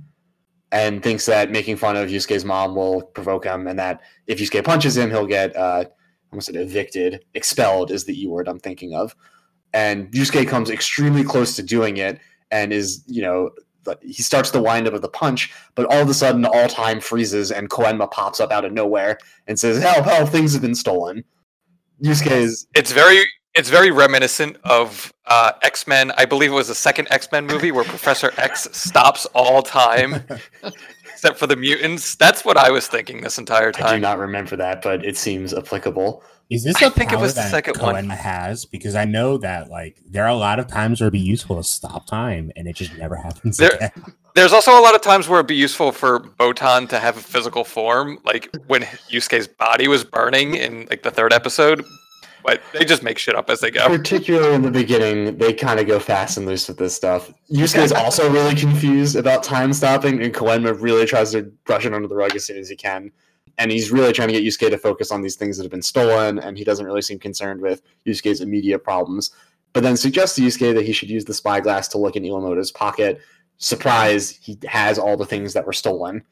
and thinks that making fun of Yusuke's mom will provoke him, and that if Yusuke punches him, he'll get, uh, I almost said evicted, expelled is the E word I'm thinking of. And Yusuke comes extremely close to doing it and is, you know, he starts the windup of the punch, but all of a sudden all time freezes and Koenma pops up out of nowhere and says, help, help, things have been stolen. Yusuke is... It's very it's very reminiscent of uh, X-Men. I believe it was the second X-Men movie where Professor X stops all time, except for the mutants. That's what I was thinking this entire I do time. not remember that, but it seems applicable. Is this I a think it power was the that second one. Koenma has? Because I know that like there are a lot of times where it'd be useful to stop time, and it just never happens There- again. There's also a lot of times where it'd be useful for Botan to have a physical form, like when Yusuke's body was burning in like the third episode. But they just make shit up as they go. Particularly in the beginning, they kind of go fast and loose with this stuff. Yusuke is also really confused about time stopping, and Koenma really tries to brush it under the rug as soon as he can. And he's really trying to get Yusuke to focus on these things that have been stolen, and he doesn't really seem concerned with Yusuke's immediate problems. But then suggests to Yusuke that he should use the spyglass to look in Iwamoto's pocket. Surprise, he has all the things that were stolen.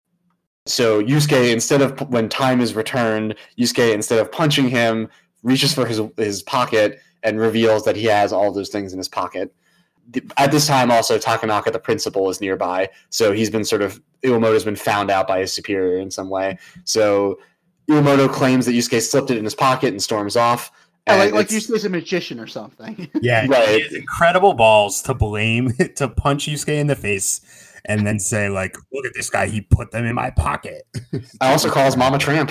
So Yusuke, instead of, when time is returned, Yusuke, instead of punching him, reaches for his his pocket and reveals that he has all those things in his pocket. At this time, also, Takanaka, the principal, is nearby, so he's been sort of, Iwamoto's been found out by his superior in some way. So Iwamoto claims that Yusuke slipped it in his pocket and storms off. Yeah, And like like it's- Yusuke's a magician or something. Yeah, Right. he has incredible balls to blame to punch Yusuke in the face and then say like, "Look at this guy! He put them in my pocket." I also call his mom a tramp.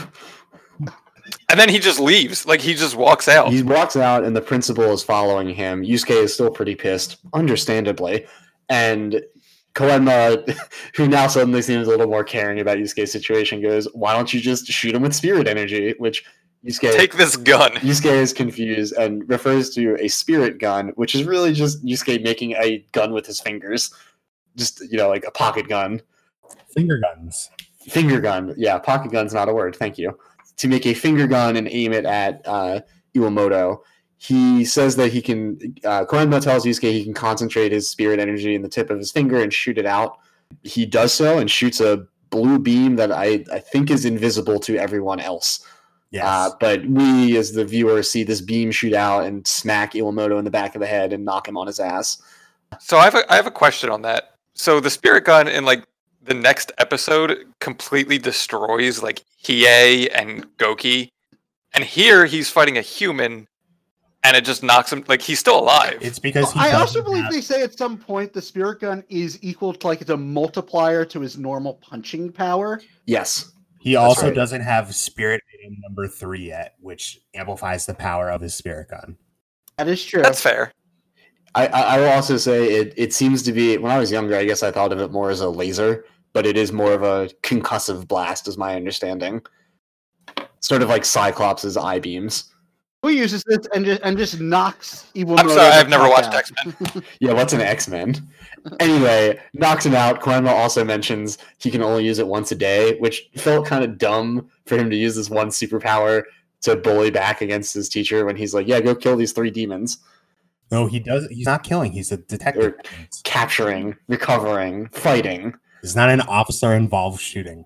And then he just leaves. Like he just walks out. He walks out, and the principal is following him. Yusuke is still pretty pissed, understandably. And Koenma, who now suddenly seems a little more caring about Yusuke's situation, goes, why don't you just shoot him with spirit energy? Which Yusuke, Take this gun. Yusuke is confused and refers to a spirit gun, which is really just Yusuke making a gun with his fingers. Just, you know, like a pocket gun. Finger guns. Finger gun. Yeah, pocket gun's not a word. Thank you. To make a finger gun and aim it at uh, Iwamoto. He says that he can, uh, Koenma tells Yusuke he can concentrate his spirit energy in the tip of his finger and shoot it out. He does so and shoots a blue beam that I, I think is invisible to everyone else. Yes. Uh, but we, as the viewer, see this beam shoot out and smack Iwamoto in the back of the head and knock him on his ass. So I have a, I have a question on that. So the spirit gun in like the next episode completely destroys like Hiei and Goki, and here he's fighting a human, and it just knocks him. Like he's still alive. it's because he I doesn't also believe have- they say at some point the spirit gun is equal to like it's a multiplier to his normal punching power. Yes. he also right. doesn't have spirit aim number three yet, which amplifies the power of his spirit gun. That is true. That's fair. I, I I will also say it, it seems to be, when I was younger, I guess I thought of it more as a laser, but it is more of a concussive blast, is my understanding. Sort of like Cyclops' eye beams. Who uses this and just and just knocks Iwamoto? I'm sorry, I've never watched out. X-Men. Yeah, what's an X-Men? Anyway, knocks him out. Koenma also mentions he can only use it once a day, which felt kind of dumb for him to use this one superpower to bully back against his teacher when he's like, yeah, go kill these three demons. No, he does. He's not killing. He's a detective. Or capturing, recovering, fighting. He's not an officer-involved shooting.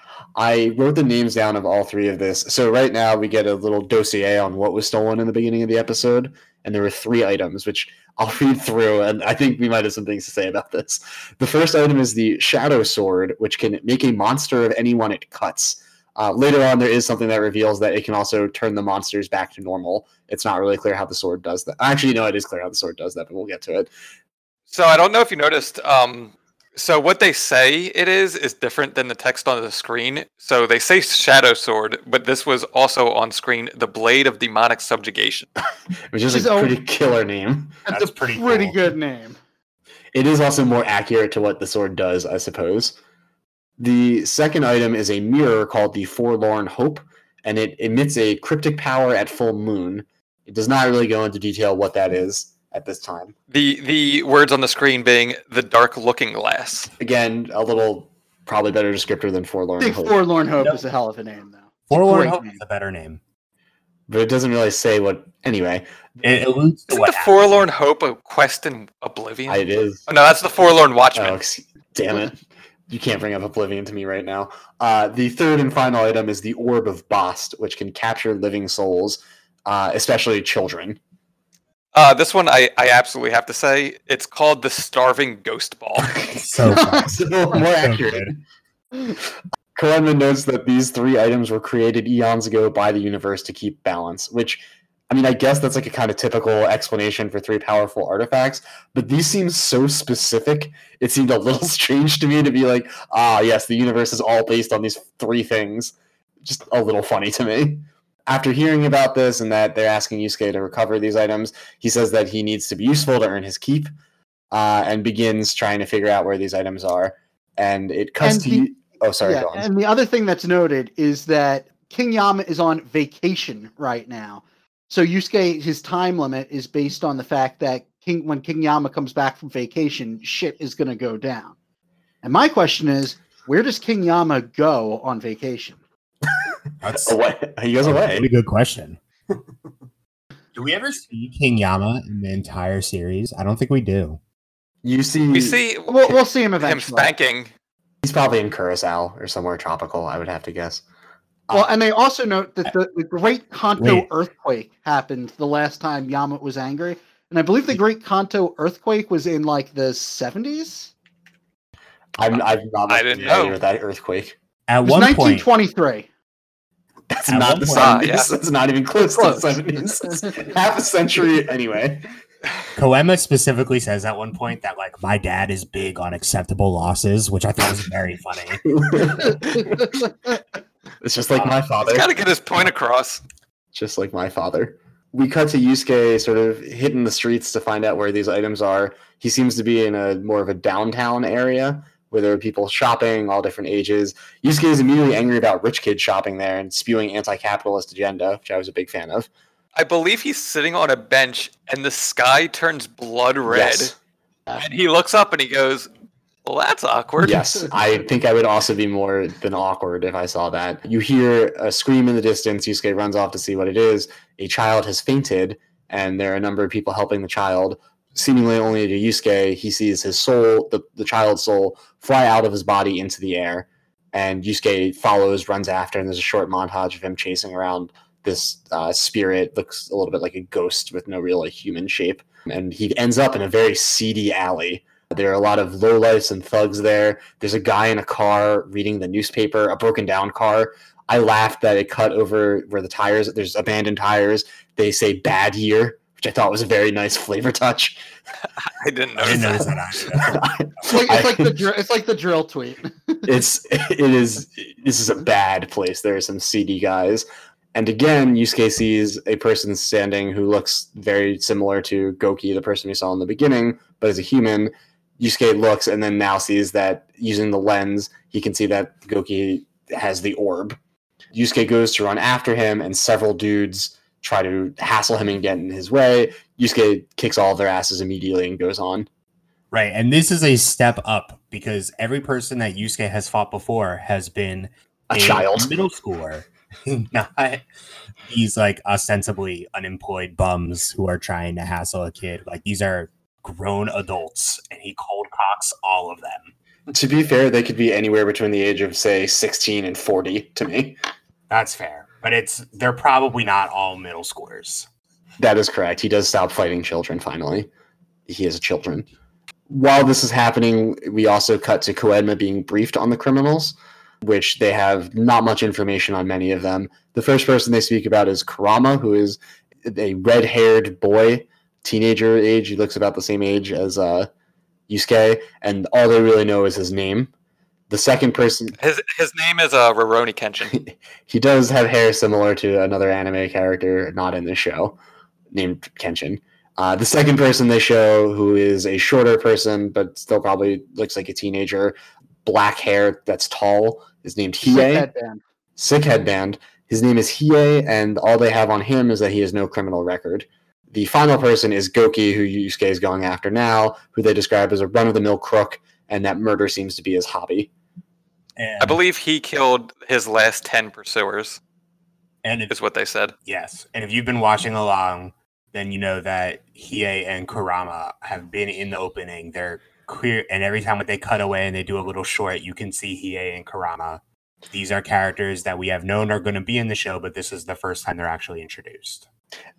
I wrote the names down of all three of this. So right now we get a little dossier on what was stolen in the beginning of the episode, and there were three items, which I'll read through, and I think we might have some things to say about this. The first item is the Shadow Sword, which can make a monster of anyone it cuts. Uh, later on, there is something that reveals that it can also turn the monsters back to normal. It's not really clear how the sword does that. Actually, no, it is clear how the sword does that, but we'll get to it. So I don't know if you noticed. Um, so what they say it is is different than the text on the screen. So they say Shadow Sword, but this was also on screen, the Blade of Demonic Subjugation. Which is a So- pretty killer name. That's, That's a pretty pretty, cool. good name. It is also more accurate to what the sword does, I suppose. The second item is a mirror called the Forlorn Hope, and it emits a cryptic power at full moon. It does not really go into detail what that is at this time. The the words on the screen being the Dark Looking Glass. Again, a little probably better descriptor than I Forlorn think Hope. Forlorn Hope Nope. is a hell of a name, though. Forlorn Great Hope name. is a better name. But it doesn't really say what. Anyway, It alludes to Isn't what the happened. Forlorn Hope a quest in Oblivion? it is. Oh, no, that's the Forlorn Watchman. Oh, ex- damn it. You can't bring up Oblivion to me right now. Uh, the third and final item is the Orb of Bast, which can capture living souls, uh, especially children. Uh, this one I, I absolutely have to say, it's called the Starving Ghost Ball. So fun. So more So accurate. good. Koenma notes that these three items were created eons ago by the universe to keep balance, which, I mean, I guess that's like a kind of typical explanation for three powerful artifacts, but these seem so specific, it seemed a little strange to me to be like, ah, yes, the universe is all based on these three things. Just a little funny to me. After hearing about this and that they're asking Yusuke to recover these items, he says that he needs to be useful to earn his keep, uh, and begins trying to figure out where these items are. And it cuts And to the- you. Oh, sorry, Yeah, go on. and the other thing that's noted is that King Yama is on vacation right now. So Yusuke, his time limit is based on the fact that King, when King Yama comes back from vacation, shit is going to go down. And my question is, where does King Yama go on vacation? That's Away. He goes a away. really good question. Do we ever see King Yama in the entire series? I don't think we do. You see, We see We'll, we'll see him him eventually. spanking. he's probably in Curacao or somewhere tropical, I would have to guess. Well, and they also note that the, the Great Kanto Wait. earthquake happened the last time Yama was angry. And I believe the Great Kanto earthquake was in like the seventies. I'm, I'm not I didn't familiar know. with that earthquake. At It was one nineteen point, twenty-three. That's At not one the point- seventies. Ah, yeah. That's not even close, Close. to the seventies. Half a century anyway. Koenma specifically says at one point that like my dad is big on acceptable losses, which I thought was very funny. It's just like my father. He's got to get his point across. Just like my father. We cut to Yusuke sort of hitting the streets to find out where these items are. He seems to be in a more of a downtown area where there are people shopping, all different ages. Yusuke is immediately angry about rich kids shopping there and spewing anti-capitalist agenda, which I was a big fan of. I believe he's sitting on a bench and the sky turns blood red. Yes. And he looks up and he goes, well, that's awkward. Yes, I think I would also be more than awkward if I saw that. You hear a scream in the distance. Yusuke runs off to see what it is. A child has fainted, and there are a number of people helping the child. Seemingly only to Yusuke, he sees his soul, the, the child's soul, fly out of his body into the air. And Yusuke follows, runs after, and there's a short montage of him chasing around this uh, spirit. Looks a little bit like a ghost with no real like, human shape. And he ends up in a very seedy alley. There are a lot of lowlifes and thugs there. There's a guy in a car reading the newspaper, a broken down car. I laughed that it cut over where the tires, there's abandoned tires. They say bad year, which I thought was a very nice flavor touch. I didn't I didn't notice notice that. that either. It's like, it's I- like the dr- it's like the drill tweet. it's it is this is a bad place. There are some seedy guys. And again, Yusuke sees a person standing who looks very similar to Goki, the person we saw in the beginning, but as a human. Yusuke looks and then now sees that using the lens, he can see that Goki has the orb. Yusuke goes to run after him, and several dudes try to hassle him and get in his way. Yusuke kicks all of their asses immediately and goes on. Right, and this is a step up because every person that Yusuke has fought before has been A, a child. middle schooler, not these like ostensibly unemployed bums who are trying to hassle a kid. Like these are grown adults, and he cold cocks all of them. To be fair, they could be anywhere between the age of, say, sixteen and forty to me. That's fair, but it's they're probably not all middle schoolers. That is correct. He does stop fighting children, finally. He has children. While this is happening, we also cut to Koenma being briefed on the criminals, which they have not much information on many of them. The first person they speak about is Kurama, who is a red-haired boy, teenager age. He looks about the same age as uh, Yusuke, and all they really know is his name. The second person... His his name is uh, Rurouni Kenshin. He does have hair similar to another anime character, not in this show, named Kenshin. Uh, the second person they show, who is a shorter person, but still probably looks like a teenager, black hair that's tall, is named Hiei. Sick headband. Sick headband. His name is Hiei, and all they have on him is that he has no criminal record. The final person is Goki, who Yusuke is going after now, who they describe as a run-of-the-mill crook, and that murder seems to be his hobby. And, I believe he killed his last ten pursuers, and if, is what they said. yes, and if you've been watching along, then you know that Hiei and Kurama have been in the opening. They're clear, and every time they cut away and they do a little short, you can see Hiei and Kurama. These are characters that we have known are going to be in the show, but this is the first time they're actually introduced.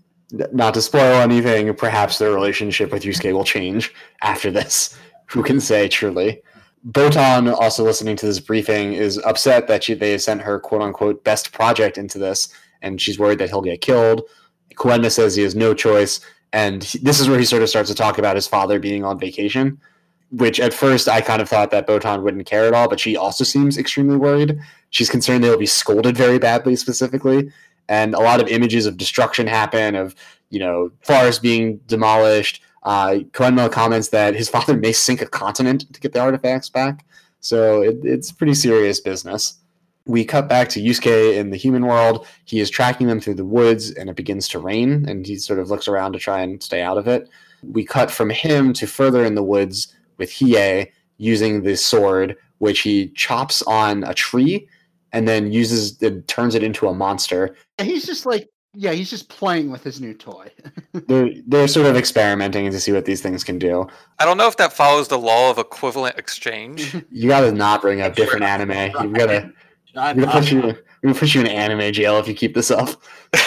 Not to spoil anything, perhaps their relationship with Yusuke will change after this. Who can say, truly? Botan, also listening to this briefing, is upset that she, they sent her quote-unquote best project into this, and she's worried that he'll get killed. Koenma says he has no choice, and he, this is where he sort of starts to talk about his father being on vacation, which at first I kind of thought that Botan wouldn't care at all, but she also seems extremely worried. She's concerned they'll be scolded very badly, specifically, and a lot of images of destruction happen, of, you know, forests being demolished. Uh, Koenma comments that his father may sink a continent to get the artifacts back, so it, it's pretty serious business. We cut back to Yusuke in the human world. He is tracking them through the woods, and it begins to rain, and he sort of looks around to try and stay out of it. We cut from him to further in the woods with Hiei using the sword, which he chops on a tree and then uses it, turns it into a monster. He's just like, yeah, he's just playing with his new toy. they're, they're sort of experimenting to see what these things can do. I don't know if that follows the law of equivalent exchange. You gotta not bring up different anime. You've gotta... We're gonna, put you, we're gonna put you in anime jail if you keep this up.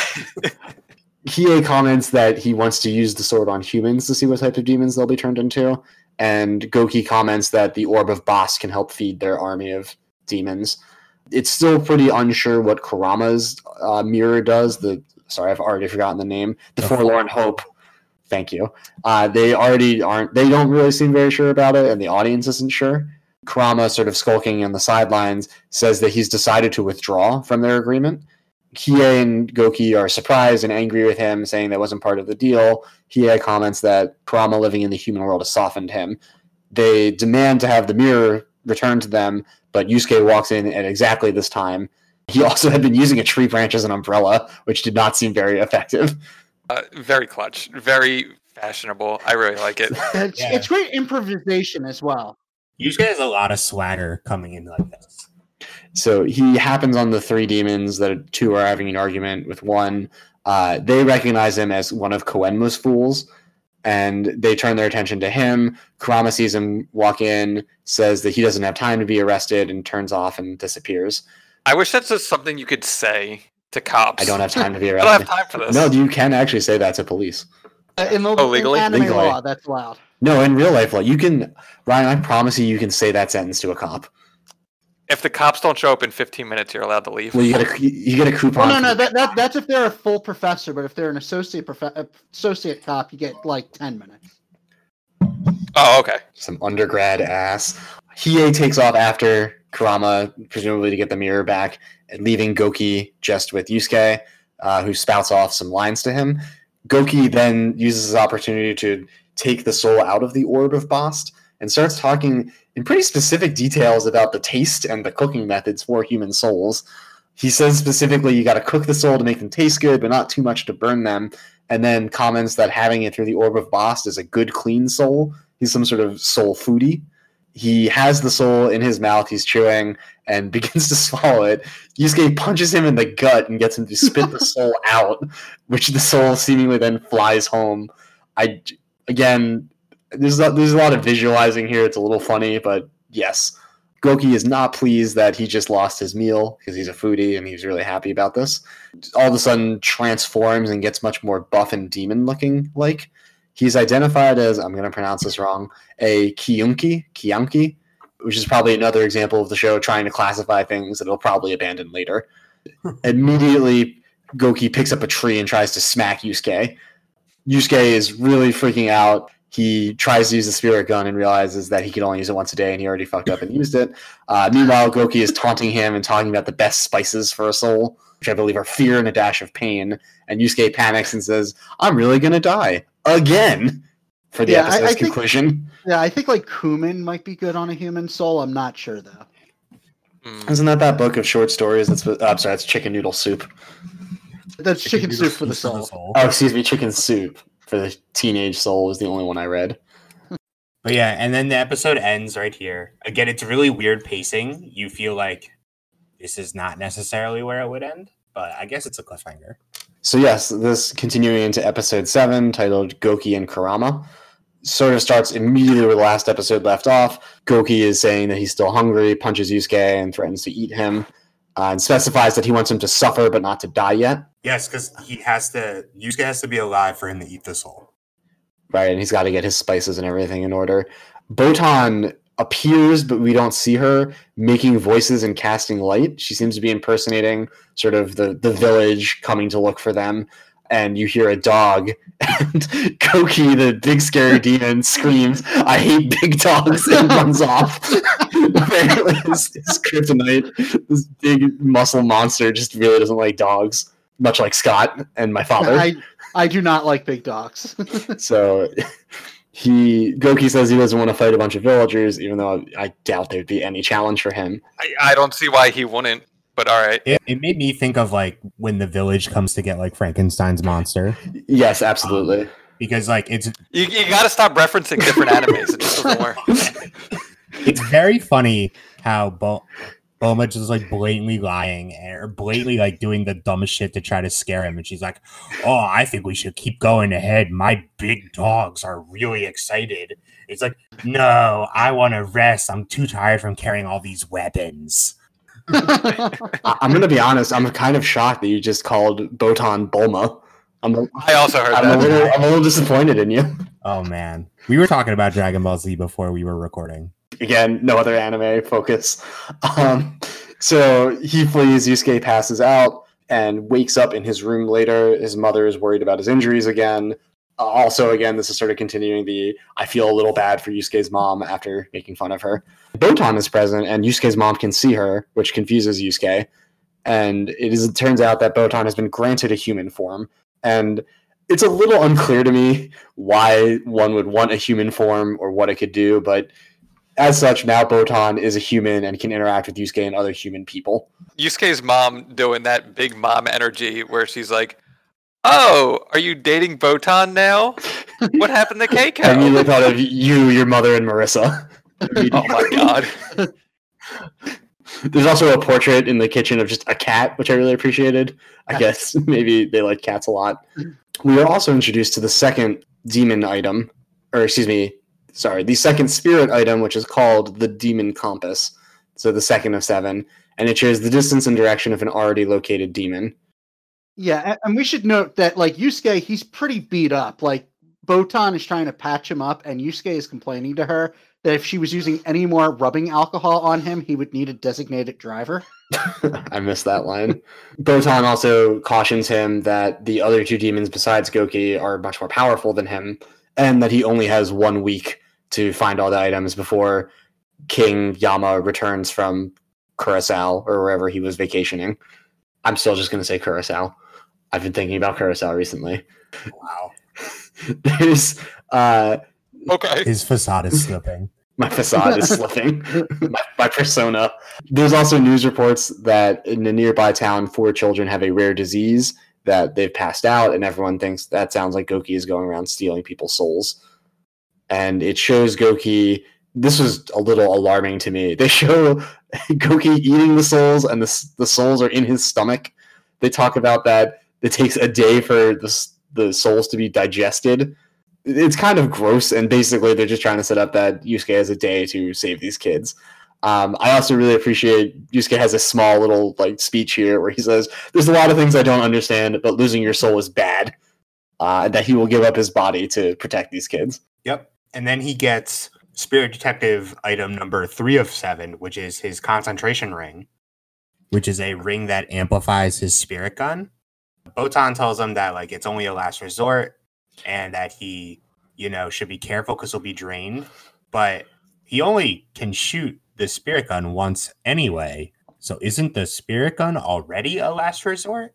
Hiei comments that he wants to use the sword on humans to see what type of demons they'll be turned into, and Goki comments that the Orb of Bast can help feed their army of demons. It's still pretty unsure what Kurama's uh, mirror does. The sorry, I've already forgotten the name. The Forlorn Hope. Thank you. Uh, they already aren't. They don't really seem very sure about it, and the audience isn't sure. Kurama, sort of skulking on the sidelines, says that he's decided to withdraw from their agreement. Hiei and Goki are surprised and angry with him, saying that wasn't part of the deal. Hiei comments that Kurama living in the human world has softened him. They demand to have the mirror returned to them, but Yusuke walks in at exactly this time. He also had been using a tree branch as an umbrella, which did not seem very effective. Uh, very clutch. Very fashionable. I really like it. It's, Yeah. it's great improvisation as well. Yusuke has a lot of swagger coming in like this. So he happens on the three demons that two are having an argument with one. Uh, they recognize him as one of Koenma's fools, and they turn their attention to him. Kurama sees him walk in, says that he doesn't have time to be arrested, and turns off and disappears. I wish that's just something you could say to cops. I don't have time to be I arrested. don't have time for this. No, you can actually say that to police. Uh, in, the, Oh, legally? in anime Legally. law, that's allowed. No, in real life law, you can, Ryan, I promise you, you can say that sentence to a cop. If the cops don't show up in fifteen minutes, you're allowed to leave. Well, you get a, you get a coupon. Oh, no, no, for- that, that, that's if they're a full professor, but if they're an associate prof- uh, associate cop, you get like ten minutes. Oh, okay. Some undergrad ass. Hiei takes off after Kurama, presumably to get the mirror back, and leaving Goki just with Yusuke, uh, who spouts off some lines to him. Goki then uses his opportunity to take the soul out of the Orb of Bast and starts talking in pretty specific details about the taste and the cooking methods for human souls. He says specifically you got to cook the soul to make them taste good, but not too much to burn them. And then comments that having it through the orb of Bast is a good, clean soul. He's some sort of soul foodie. He has the soul in his mouth. He's chewing and begins to swallow it. Yusuke punches him in the gut and gets him to spit the soul out, which the soul seemingly then flies home. I again, there's a, there's a lot of visualizing here. It's a little funny, but yes. Goki is not pleased that he just lost his meal because he's a foodie and he's really happy about this. All of a sudden transforms and gets much more buff and demon looking like. He's identified as, I'm going to pronounce this wrong, a Kiyunki, Kiyanki, which is probably another example of the show trying to classify things that it'll probably abandon later. Immediately, Goki picks up a tree and tries to smack Yusuke. Yusuke is really freaking out. He tries to use the spirit gun and realizes that he can only use it once a day, and he already fucked up and used it. Uh, meanwhile, Goki is taunting him and talking about the best spices for a soul, which I believe are fear and a dash of pain. And Yusuke panics and says, I'm really going to die. Again! For the Yeah, I- episode's I think- conclusion. Yeah, I think like cumin might be good on a human soul. I'm not sure though. Mm. Isn't that that book of short stories? That's oh, I'm sorry, it's Chicken Noodle Soup. That's chicken, noodle soup for the soul. Oh, excuse me, Chicken Soup for the Teenage Soul was the only one I read. But yeah, and then the episode ends right here. Again, it's really weird pacing. You feel like this is not necessarily where it would end, but I guess it's a cliffhanger. So yes, this continuing into episode seven, titled Goki and Kurama, sort of starts immediately where the last episode left off. Goki is saying that he's still hungry, punches Yusuke, and threatens to eat him, uh, and specifies that he wants him to suffer but not to die yet. Yes, because he has to. Yusuke has to be alive for him to eat the soul. Right, and he's got to get his spices and everything in order. Botan appears, but we don't see her making voices and casting light. She seems to be impersonating sort of the, the village coming to look for them. And you hear a dog, and Goki, the big scary demon, screams, I hate big dogs, and runs off. Apparently, his, his kryptonite, this big muscle monster, just really doesn't like dogs, much like Scott and my father. I I do not like big dogs. So he Goki says he doesn't want to fight a bunch of villagers, even though I doubt there'd be any challenge for him. I, I don't see why he wouldn't, but all right. It, it made me think of like when the village comes to get like Frankenstein's monster, Yes, absolutely. because like it's You, you got to stop referencing different animes. It just doesn't work. it's very funny how Bo- Bulma just like blatantly lying or blatantly like doing the dumbest shit to try to scare him, and she's like, "Oh, I think we should keep going ahead. My big dogs are really excited." It's like, "No, I want to rest. I'm too tired from carrying all these weapons." I- I'm going to be honest. I'm kind of shocked that you just called Botan Bulma. I'm a, I also heard I'm a that. little, I'm a little disappointed in you. Oh man, we were talking about Dragon Ball Z before we were recording. Again, no other anime focus. Um, so he flees, Yusuke passes out, and wakes up in his room later. His mother is worried about his injuries again. Uh, also, again, this is sort of continuing the I feel a little bad for Yusuke's mom after making fun of her. Botan is present, and Yusuke's mom can see her, which confuses Yusuke. And it, is, it turns out that Botan has been granted a human form. And it's a little unclear to me why one would want a human form or what it could do, but as such, now Botan is a human and can interact with Yusuke and other human people. Yusuke's mom doing that big mom energy where she's like, "Oh, are you dating Botan now? What happened to Keiko?" I immediately thought of you, your mother, and Marissa. Oh my god. There's also a portrait in the kitchen of just a cat, which I really appreciated. I guess maybe they like cats a lot. We are also introduced to the second demon item, or excuse me, sorry, the second spirit item, which is called the Demon Compass. So the second of seven, and it shows the distance and direction of an already located demon. Yeah, a- and we should note that like Yusuke, he's pretty beat up. Like Botan is trying to patch him up, and Yusuke is complaining to her that if she was using any more rubbing alcohol on him, he would need a designated driver. I missed that line. Botan also cautions him that the other two demons besides Goki are much more powerful than him, and that he only has one week to find all the items before King Yama returns from Curacao or wherever he was vacationing. I'm still just going to say Curacao. I've been thinking about Curacao recently. Wow, There's uh, Okay. his facade is slipping. My facade is slipping. my, my persona. There's also news reports that in a nearby town, four children have a rare disease that they've passed out, and everyone thinks that sounds like Goki is going around stealing people's souls. And it shows Goki. This was a little alarming to me. They show Goki eating the souls, and the the souls are in his stomach. They talk about that it takes a day for the the souls to be digested. It's kind of gross, and basically they're just trying to set up that Yusuke has a day to save these kids. Um, I also really appreciate Yusuke has a small little like speech here where he says, "There's a lot of things I don't understand, but losing your soul is bad," uh, and that he will give up his body to protect these kids. Yep, and then he gets Spirit Detective item number three of seven, which is his concentration ring, which is a ring that amplifies his spirit gun. Botan tells him that like it's only a last resort, and that he, you know, should be careful because he'll be drained. But he only can shoot the spirit gun once anyway. So isn't the spirit gun already a last resort?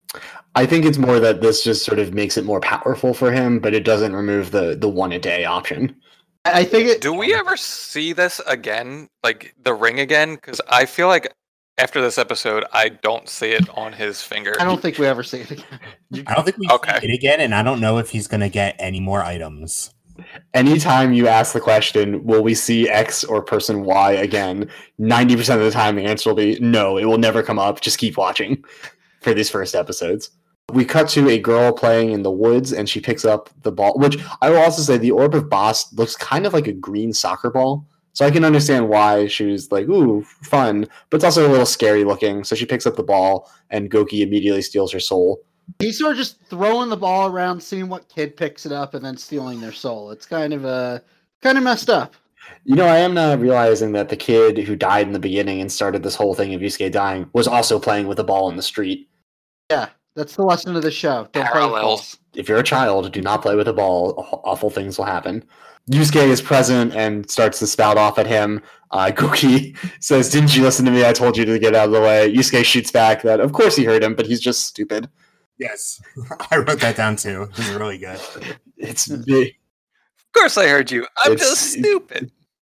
I think it's more that this just sort of makes it more powerful for him, but it doesn't remove the the one a day option. I think it. Do we ever see this again, like the ring again? Because I feel like after this episode, I don't see it on his finger. I don't think we ever see it again. I don't think we Okay. see it again, and I don't know if he's going to get any more items. Anytime you ask the question, will we see X or person Y again, ninety percent of the time the answer will be no, it will never come up. Just keep watching for these first episodes. We cut to a girl playing in the woods, and she picks up the ball, which I will also say the Orb of Boss looks kind of like a green soccer ball. So I can understand why she was like, ooh, fun, but it's also a little scary looking. So she picks up the ball, and Goki immediately steals her soul. He's sort of just throwing the ball around, seeing what kid picks it up, and then stealing their soul. It's kind of uh, kind of messed up. You know, I am now realizing that the kid who died in the beginning and started this whole thing of Yusuke dying was also playing with a ball in the street. Yeah, that's the lesson of the show. Don't play with Parallels. balls. If you're a child, do not play with a ball. Awful things will happen. Yusuke is present and starts to spout off at him. Uh, Goki says, "Didn't you listen to me? I told you to get out of the way." Yusuke shoots back that, of course he heard him, but he's just stupid. Yes, I wrote that down too. It was really good. It's big. Of course I heard you. I'm It's- just stupid.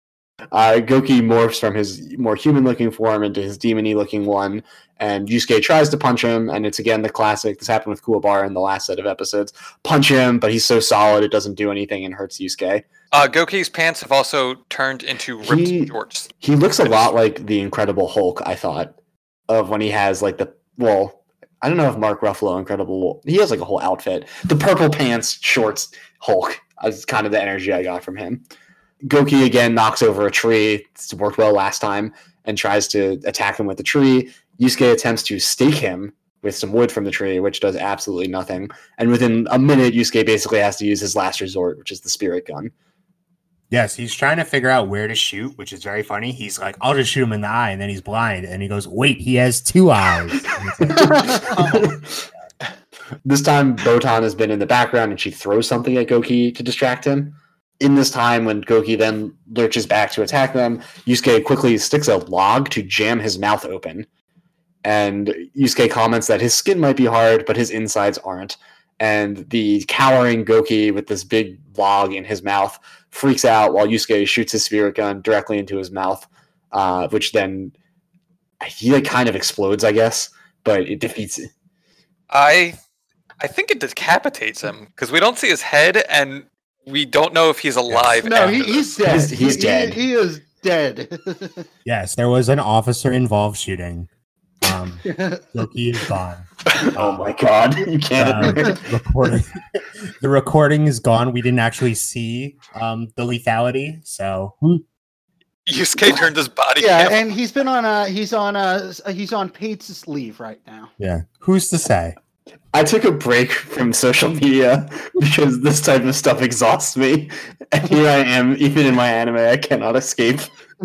Uh, Goki morphs from his more human-looking form into his demon-y-looking one, and Yusuke tries to punch him, and it's again the classic. This happened with Kuwabara in the last set of episodes. Punch him, but he's so solid it doesn't do anything and hurts Yusuke. Uh, Goki's pants have also turned into ripped He- shorts. He looks a lot like the Incredible Hulk, I thought, of when he has like the, well, I don't know if Mark Ruffalo Incredible, he has like a whole outfit. The purple pants, shorts, Hulk is kind of the energy I got from him. Goki again knocks over a tree. It's worked well last time and tries to attack him with the tree. Yusuke attempts to stake him with some wood from the tree, which does absolutely nothing. And within a minute, Yusuke basically has to use his last resort, which is the spirit gun. Yes, he's trying to figure out where to shoot, which is very funny. He's like, "I'll just shoot him in the eye," and then he's blind, and he goes, "Wait, he has two eyes." And it's like, oh. This time, Botan has been in the background, and she throws something at Goki to distract him. In this time, when Goki then lurches back to attack them, Yusuke quickly sticks a log to jam his mouth open. And Yusuke comments that his skin might be hard, but his insides aren't. And the cowering Goki with this big log in his mouth freaks out while Yusuke shoots his spirit gun directly into his mouth, uh, which then he like kind of explodes, I guess, but it defeats it. I I think it decapitates him because we don't see his head and we don't know if he's alive. No, after he, this. he's dead. He's- he's He- dead. He, he is dead. Yes, there was an officer-involved shooting. Um, Goki is gone. Oh my god, you can't. Uh, recording, the recording is gone. We didn't actually see um, the lethality, so Yusuke turned his body. yeah, cam. and he's been on uh he's on uh he's on paid leave right now. yeah. Who's to say? I took a break from social media because this type of stuff exhausts me. And here I am, even in my anime, I cannot escape.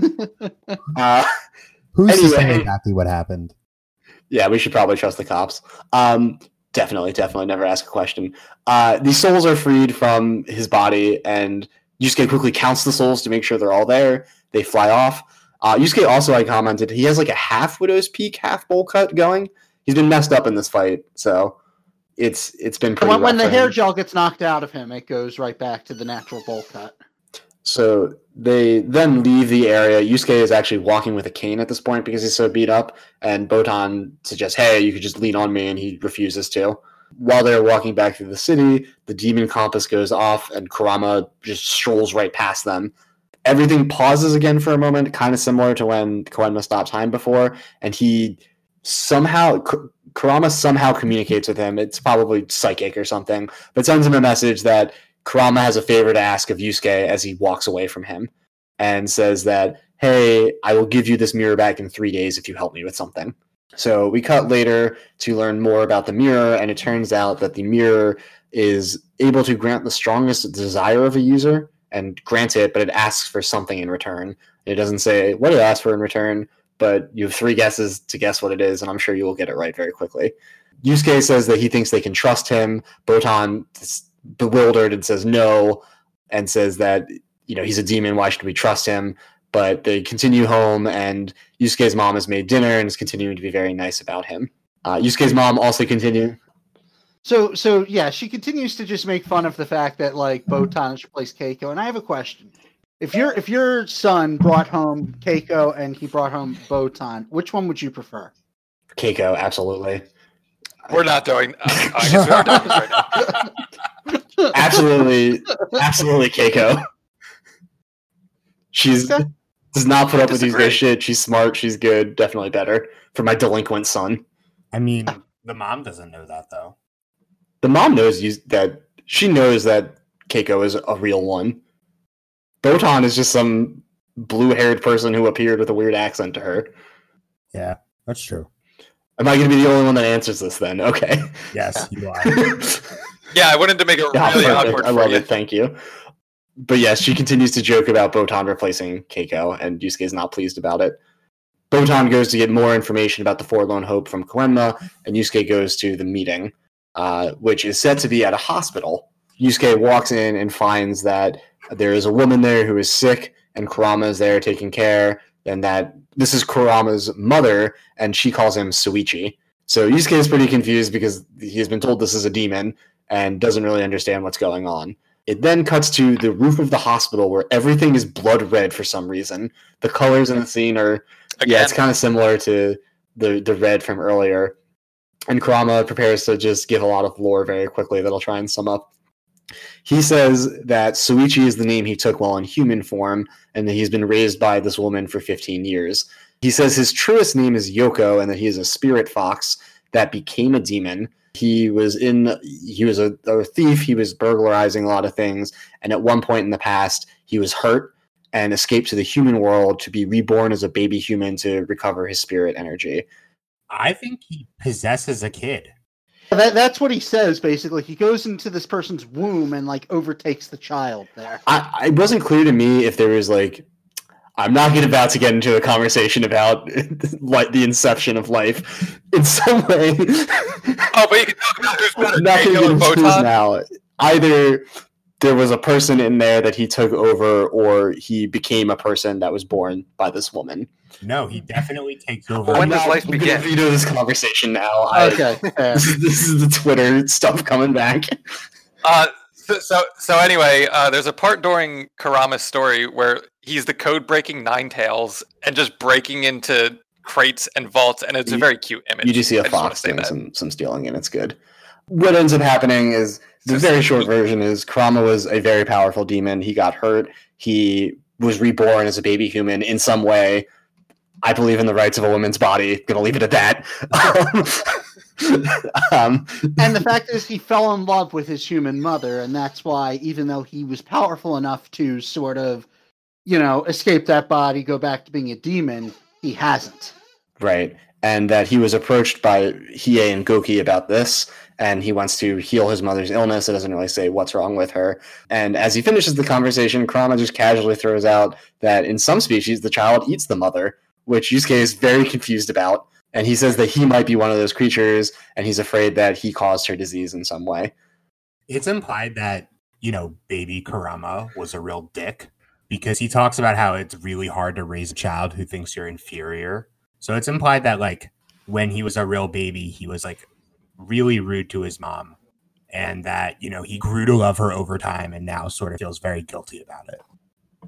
Uh, Who's to say Anyway. exactly what happened? yeah, we should probably trust the cops. Um, definitely, definitely never ask a question. Uh, the souls are freed from his body, and Yusuke quickly counts the souls to make sure they're all there. They fly off. Uh, Yusuke also, I commented, he has like a half Widow's Peak, half bowl cut going. He's been messed up in this fight, so it's it's been pretty When, when rough the for hair him. gel gets knocked out of him, it goes right back to the natural bowl cut. So they then leave the area. Yusuke is actually walking with a cane at this point because he's so beat up, and Botan suggests, hey, you could just lean on me, and he refuses to. While they're walking back through the city, the demon compass goes off, and Kurama just strolls right past them. Everything pauses again for a moment, kind of similar to when Koenma stopped time before, and he somehow, Kurama somehow communicates with him. It's probably psychic or something, but sends him a message that Kurama has a favor to ask of Yusuke as he walks away from him, and says that, hey, I will give you this mirror back in three days if you help me with something. So we cut later to learn more about the mirror, and it turns out that the mirror is able to grant the strongest desire of a user and grant it, but it asks for something in return. It doesn't say what it asks for in return, but you have three guesses to guess what it is, and I'm sure you will get it right very quickly. Yusuke says that he thinks they can trust him. Botan is bewildered and says no, and says that, you know, he's a demon, why should we trust him? But they continue home, and Yusuke's mom has made dinner and is continuing to be very nice about him. Uh, Yusuke's mom also continued. So, so yeah, she continues to just make fun of the fact that like Botan has replaced Keiko. And I have a question: if your if your son brought home Keiko and he brought home Botan, which one would you prefer? Keiko, absolutely. We're not doing. Uh, I guess we are doing this right now. absolutely, absolutely, Keiko. She's. Okay. Does not put I up with these disagree. guys shit. She's smart. She's good. Definitely better for my delinquent son. I mean, the mom doesn't know that though. The mom knows you, that she knows that Keiko is a real one. Botan is just some blue-haired person who appeared with a weird accent to her. Yeah, that's true. Am I going to be the only one that answers this then? Okay. Yes, you are. Yeah, I wanted to make it Yeah, really perfect. awkward I for love you. it. Thank you. But yes, she continues to joke about Botan replacing Keiko, and Yusuke is not pleased about it. Botan goes to get more information about the Forlorn Hope from Koenma, and Yusuke goes to the meeting, uh, which is said to be at a hospital. Yusuke walks in and finds that there is a woman there who is sick, and Kurama is there taking care, and that this is Kurama's mother, and she calls him Suichi. So Yusuke is pretty confused because he has been told this is a demon and doesn't really understand what's going on. It then cuts to the roof of the hospital where everything is blood red for some reason. The colors in the scene are, Again, yeah, it's kind of similar to the, the red from earlier. And Kurama prepares to just give a lot of lore very quickly that I'll try and sum up. He says that Suichi is the name he took while in human form, and that he's been raised by this woman for fifteen years. He says his truest name is Yoko, and that he is a spirit fox that became a demon. He was in. He was a, a thief. He was burglarizing a lot of things, and at one point in the past, he was hurt and escaped to the human world to be reborn as a baby human to recover his spirit energy. I think he possesses a kid. That, that's what he says, basically. He goes into this person's womb and, like, overtakes the child there. I, it wasn't clear to me if there was, like, I'm not going about to get into a conversation about like the inception of life in some way. Oh, but you can talk about who's better, I'm not going to Keiko get or into this Botan? now. Either there was a person in there that he took over, or he became a person that was born by this woman. No, he definitely takes over. Well, when I'm does not life gonna begin? veto this conversation now. I, Okay. fair. this, is, this is the Twitter stuff coming back. Uh, so, so, so anyway, uh, there's a part during Kurama's story where he's the code-breaking Ninetales and just breaking into crates and vaults, and it's a You- very cute image. You do see a I just wanna fox say doing that. some, some stealing, and it's good. What ends up happening is, the very short version is, Kurama was a very powerful demon. He got hurt. He was reborn as a baby human in some way. I believe in the rights of a woman's body. Gonna leave it at that. um, And the fact is, he fell in love with his human mother, and that's why, even though he was powerful enough to sort of, you know, escape that body, go back to being a demon, he hasn't. right. And that he was approached by Hiei and Goki about this, and he wants to heal his mother's illness. It doesn't really say what's wrong with her. And as he finishes the conversation, Kurama just casually throws out that in some species, the child eats the mother, which Yusuke is very confused about. And he says that he might be one of those creatures, and he's afraid that he caused her disease in some way. It's implied that, you know, baby Kurama was a real dick because he talks about how it's really hard to raise a child who thinks you're inferior. So it's implied that, like, when he was a real baby, he was, like, really rude to his mom, and that, you know, he grew to love her over time and now sort of feels very guilty about it.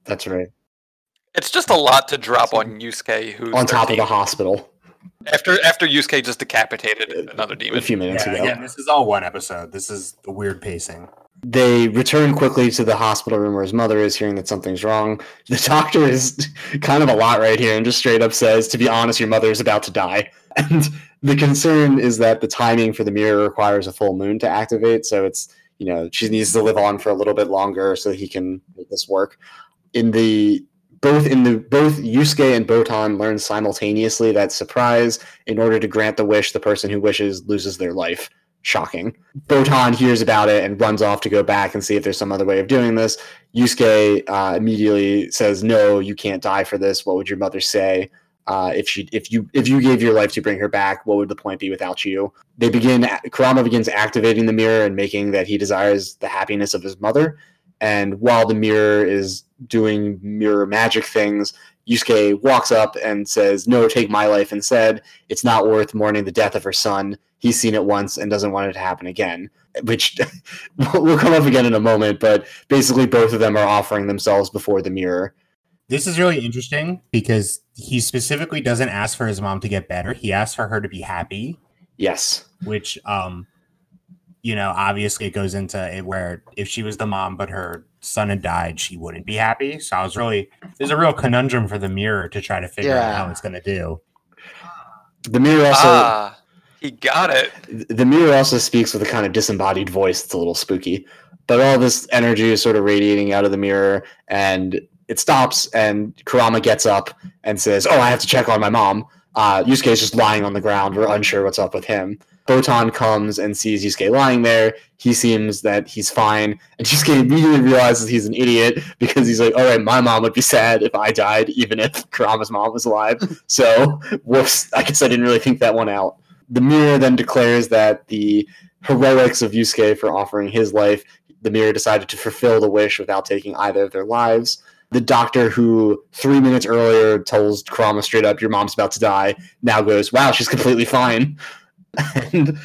That's right. It's just a lot to drop on Yusuke, who's On top of the thirteen. hospital. After after Yusuke just decapitated another A demon. few minutes Yeah, ago. again, this is all one episode. This is a weird pacing. They return quickly to the hospital room where his mother is, hearing that something's wrong. The doctor is kind of a lot right here and just straight up says, to be honest, your mother is about to die. And the concern is that the timing for the mirror requires a full moon to activate, so it's, you know, she needs to live on for a little bit longer so he can make this work. In the both in the both Yusuke and Botan learn simultaneously that, surprise, in order to grant the wish, the person who wishes loses their life. Shocking. Botan hears about it and runs off to go back and see if there's some other way of doing this. Yusuke uh, immediately says, no, you can't die for this. What would your mother say? Uh, if she, if you, if you gave your life to bring her back, what would the point be without you? They begin. Kurama begins activating the mirror and making that he desires the happiness of his mother. And while the mirror is doing mirror magic things, Yusuke walks up and says, no, take my life instead. It's not worth mourning the death of her son. He's seen it once and doesn't want it to happen again, which will come up again in a moment. But basically, both of them are offering themselves before the mirror. This is really interesting because he specifically doesn't ask for his mom to get better. He asks for her to be happy. Yes. Which, um, you know, obviously it goes into it where if she was the mom, but her son had died, she wouldn't be happy. So I was really, there's a real conundrum for the mirror to try to figure Yeah. out how it's going to do. The mirror also. Ah, he got it. The mirror also speaks with a kind of disembodied voice. It's a little spooky, but all this energy is sort of radiating out of the mirror, and it stops. And Kurama gets up and says, "Oh, I have to check on my mom." Uh, Yusuke is just lying on the ground. We're unsure what's up with him. Botan comes and sees Yusuke lying there. He seems that he's fine, and Yusuke immediately realizes he's an idiot because he's like, "All right, my mom would be sad if I died, even if Kurama's mom was alive." So, whoops! I guess I didn't really think that one out. The mirror then declares that the heroics of Yusuke for offering his life, the mirror decided to fulfill the wish without taking either of their lives. The doctor who three minutes earlier tells Kurama straight up, your mom's about to die, now goes, wow, she's completely fine. And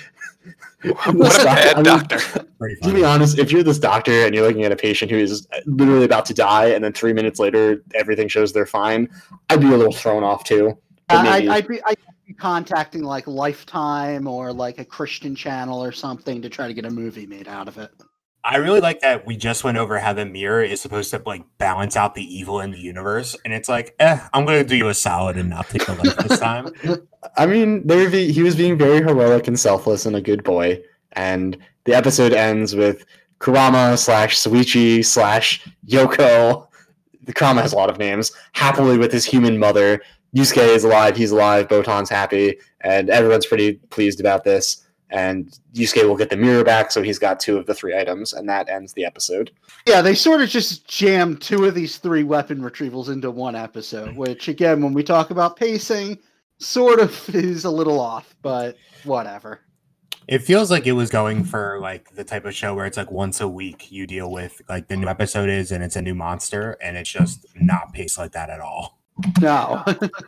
what a bad I mean, doctor. to be honest, if you're this doctor and you're looking at a patient who is literally about to die, and then three minutes later everything shows they're fine, I'd be a little thrown off too. But I, maybe- I'd be I'd be contacting like Lifetime or like a Christian channel or something to try to get a movie made out of it. I really like that we just went over how the mirror is supposed to like balance out the evil in the universe, and it's like, eh, I'm gonna do you a solid and not take a life this time. I mean, they were be- he was being very heroic and selfless and a good boy. And the episode ends with Kurama slash Suichi slash Yoko. The Kurama has a lot of names. Happily with his human mother. Yusuke is alive. He's alive. Botan's happy. And everyone's pretty pleased about this. And Yusuke will get the mirror back, so he's got two of the three items. And that ends the episode. Yeah, they sort of just jammed two of these three weapon retrievals into one episode, which, again, when we talk about pacing, sort of is a little off, but whatever. It feels like it was going for like the type of show where it's like once a week you deal with like the new episode is and it's a new monster, and it's just not paced like that at all. No.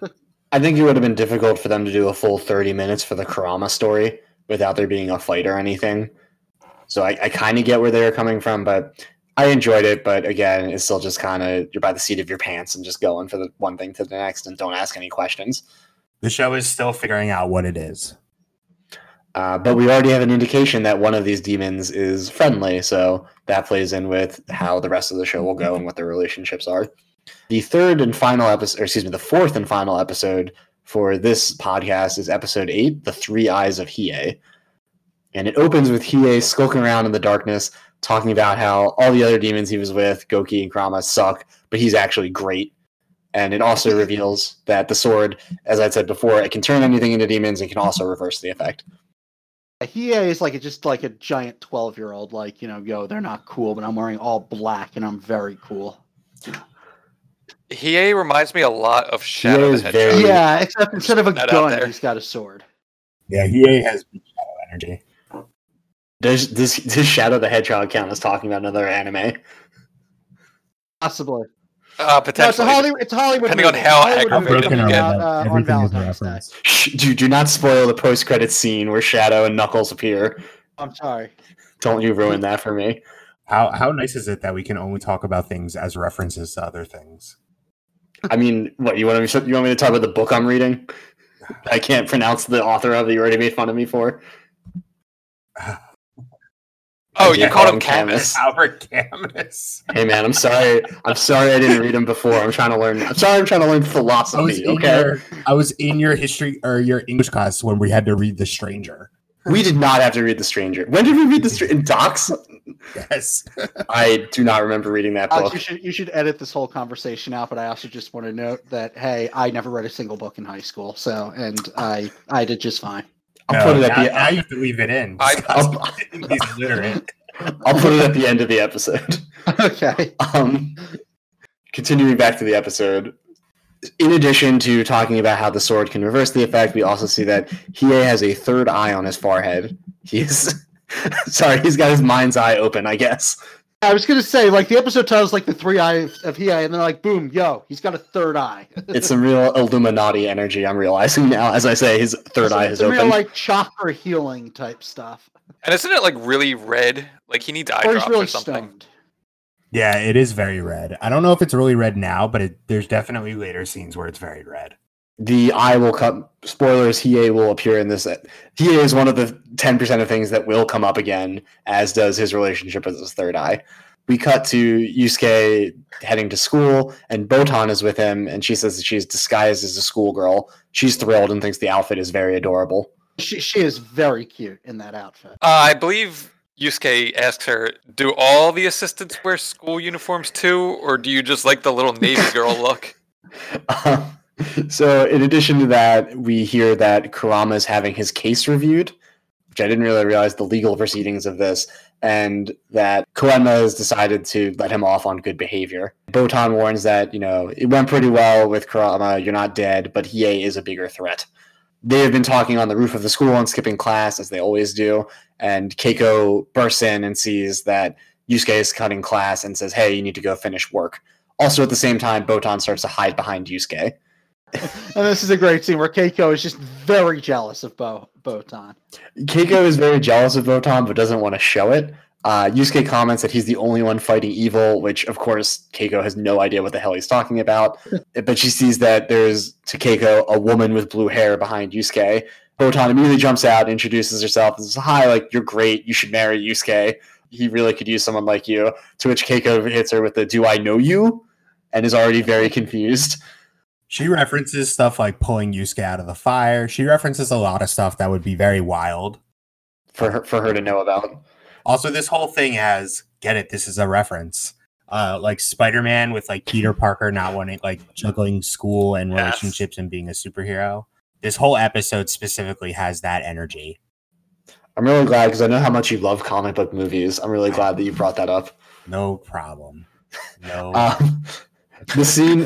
I think it would have been difficult for them to do a full thirty minutes for the Kurama story without there being a fight or anything. So I, I kind of get where they were coming from, but I enjoyed it. But again, it's still just kind of, you're by the seat of your pants and just going for the one thing to the next and don't ask any questions. The show is still figuring out what it is. Uh, but we already have an indication that one of these demons is friendly, so that plays in with how the rest of the show will go and what their relationships are. The third and final episode, or excuse me, the fourth and final episode for this podcast is episode eight, The Three Eyes of Hiei. And it opens with Hiei skulking around in the darkness, talking about how all the other demons he was with, Goki and Kurama, suck, but he's actually great. And it also reveals that the sword, as I said before, it can turn anything into demons and can also reverse the effect. Hiei is like a, just like a giant twelve-year-old, like, you know, yo, they're not cool, but I'm wearing all black and I'm very cool. Hiei reminds me a lot of Shadow Hiei the is Hedgehog. very- Yeah, except instead of a That out gun, there. he's got a sword. Yeah, he has shadow energy. Does this, does Shadow the Hedgehog count as talking about another anime? Possibly. Uh, No, it's a potentially. Hollywood. It's a Hollywood. Depending on movie. how Hollywood aggravated movie you coming get. out, uh, on Everything is a Valentine's Day. reference. Shh, do, do not spoil the post-credit scene where Shadow and Knuckles appear. I'm sorry. Don't you ruin that for me. How how nice is it that we can only talk about things as references to other things? I mean, what you want me? You want me to talk about the book I'm reading? I can't pronounce the author of it. You already made fun of me for. Oh, you called him Camus. Albert Camus. Hey man, I'm sorry. I'm sorry I didn't read him before. I'm trying to learn. I'm sorry. I'm trying to learn philosophy. I was in okay. Your, I was in your history or your English class when we had to read The Stranger. We did not have to read The Stranger. When did we read The Stranger? In Docs? Yes. I do not remember reading that book. Alex, you should you should edit this whole conversation out. But I also just want to note that hey, I never read a single book in high school, so and I I did just fine. I'll No, put it now, at the. now you have to leave it in. I- I'll, He's literate. I'll put it at the end of the episode. Okay. Um, continuing back to the episode. In addition to talking about how the sword can reverse the effect, we also see that Hiei has a third eye on his forehead. He's sorry, he's got his mind's eye open, I guess. I was gonna say, like the episode title's like the three eyes of Hiei, and then like boom, yo, he's got a third eye. It's some real Illuminati energy I'm realizing now. As I say, his third It's- eye it's is some open. real like chakra healing type stuff. And isn't it like really red? Like he needs eye Or he's drops really or something. stoned. Yeah, it is very red. I don't know if it's really red now, but it, there's definitely later scenes where it's very red. The eye will come. Spoilers: Hiei will appear in this. Hiei is one of the ten percent of things that will come up again, as does his relationship with his third eye. We cut to Yusuke heading to school, and Botan is with him, and she says that she's disguised as a schoolgirl. She's thrilled and thinks the outfit is very adorable. She she is very cute in that outfit. Uh, I believe Yusuke asks her, do all the assistants wear school uniforms too, or do you just like the little Navy girl look? Um, so, in addition to that, we hear that Kurama is having his case reviewed, which I didn't really realize the legal proceedings of this, and that Koenma has decided to let him off on good behavior. Botan warns that, you know, it went pretty well with Kurama, you're not dead, but Hiei is a bigger threat. They have been talking on the roof of the school and skipping class, as they always do, and Keiko bursts in and sees that Yusuke is cutting class and says, hey, you need to go finish work. Also, at the same time, Botan starts to hide behind Yusuke. And this is a great scene where Keiko is just very jealous of Bo Botan. Keiko is very jealous of Botan, but doesn't want to show it. Uh, Yusuke comments that he's the only one fighting evil, which, of course, Keiko has no idea what the hell he's talking about. But she sees that there's, to Keiko, a woman with blue hair behind Yusuke. Botan immediately jumps out, introduces herself, and says, hi, like, you're great, you should marry Yusuke. He really could use someone like you. To which Keiko hits her with the, do I know you? And is already very confused. She references stuff like pulling Yusuke out of the fire. She references a lot of stuff that would be very wild For her, for her to know about. Also, this whole thing has, get it, this is a reference. Uh, like Spider-Man with like Peter Parker not wanting, like juggling school and Yes. relationships and being a superhero. This whole episode specifically has that energy. I'm really glad, because I know how much you love comic book movies. I'm really glad that you brought that up. No problem. No. Um, the scene...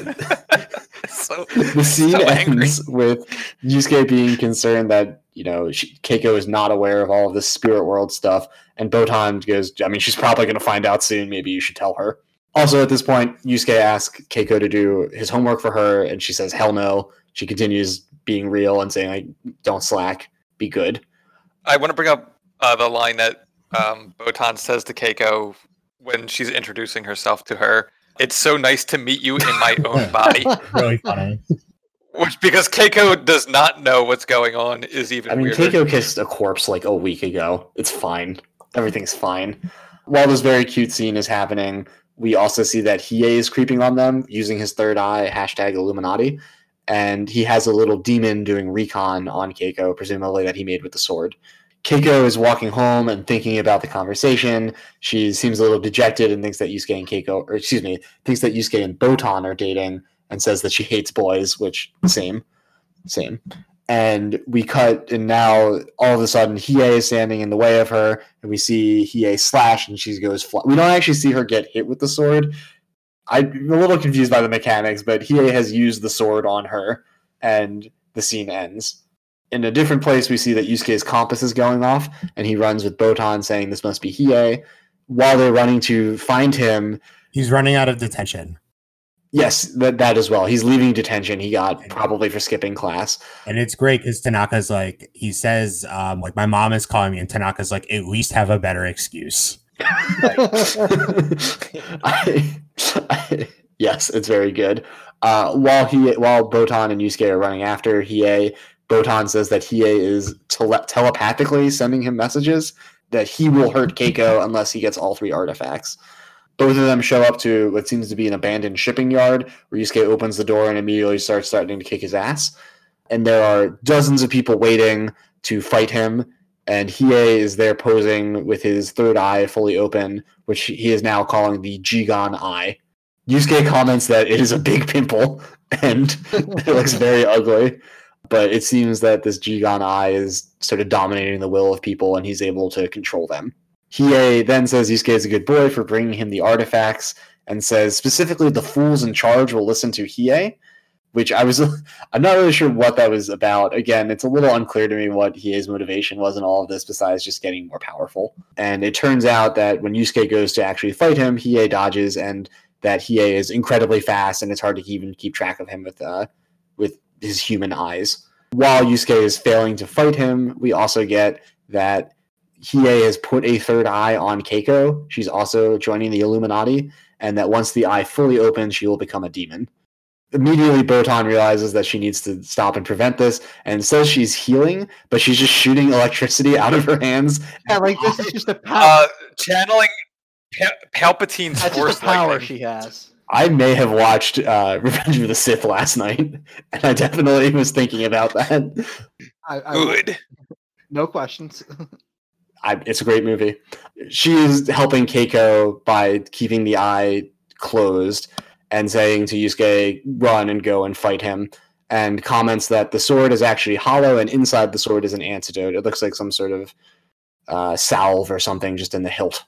so, The scene so angry. ends with Yusuke being concerned that, you know, she, Keiko is not aware of all of this spirit world stuff, and Botan goes, I mean, she's probably going to find out soon. Maybe you should tell her. Also, at this point, Yusuke asks Keiko to do his homework for her, and she says, hell no. She continues being real and saying, like, don't slack, be good. I want to bring up uh, the line that um, Botan says to Keiko when she's introducing herself to her. It's so nice to meet you in my own body. Really funny. Which, because Keiko does not know what's going on, is even I mean, weirder. Keiko kissed a corpse like a week ago. It's fine. Everything's fine. While this very cute scene is happening, we also see that Hiei is creeping on them using his third eye, hashtag Illuminati, and he has a little demon doing recon on Keiko, presumably that he made with the sword. Keiko is walking home and thinking about the conversation. She seems a little dejected and thinks that Yusuke and Keiko, or excuse me, thinks that Yusuke and Botan are dating, and says that she hates boys, which, same, same. And we cut, and now all of a sudden Hiei is standing in the way of her, and we see Hiei slash, and she goes fly. We don't actually see her get hit with the sword. I'm a little confused by the mechanics, but Hiei has used the sword on her, and the scene ends. In a different place, we see that Yusuke's compass is going off, and he runs with Botan, saying this must be Hiei. While they're running to find him, He's running out of detention. yes, that, that as well. He's leaving detention. He got probably for skipping class. And it's great because Tanaka's like, he says, um, like, my mom is calling me, and Tanaka's like, at least have a better excuse. I, I, yes, it's very good. Uh, while he, while Botan and Yusuke are running after Hiei, Botan says that Hiei is tele- telepathically sending him messages that he will hurt Keiko unless he gets all three artifacts. Both of them show up to what seems to be an abandoned shipping yard, where Yusuke opens the door and immediately starts starting to kick his ass. And there are dozens of people waiting to fight him, and Hiei is there posing with his third eye fully open, which he is now calling the Jigan Eye. Yusuke comments that it is a big pimple, and it looks very ugly. But it seems that this Jigan Eye is sort of dominating the will of people, and he's able to control them. Hiei then says Yusuke is a good boy for bringing him the artifacts, and says specifically the fools in charge will listen to Hiei, which I was, I'm not really sure what that was about. Again, it's a little unclear to me what Hiei's motivation was in all of this besides just getting more powerful. And it turns out that when Yusuke goes to actually fight him, Hiei dodges, and that Hiei is incredibly fast, and it's hard to even keep track of him with uh, with his human eyes. While Yusuke is failing to fight him, we also get that Hiei has put a third eye on Keiko. She's also joining the Illuminati, and that once the eye fully opens, she will become a demon. Immediately, Botan realizes that she needs to stop and prevent this, and says she's healing, but she's just shooting electricity out of her hands. Yeah, like this is just a power. Uh, channeling pa- Palpatine's That's force just a power lightning. she has. I may have watched uh, Revenge of the Sith last night, and I definitely was thinking about that. I, I, Good. No questions. I, it's a great movie. She is helping Keiko by keeping the eye closed and saying to Yusuke, run and go and fight him, and comments that the sword is actually hollow, and inside the sword is an antidote. It looks like some sort of uh, salve or something just in the hilt.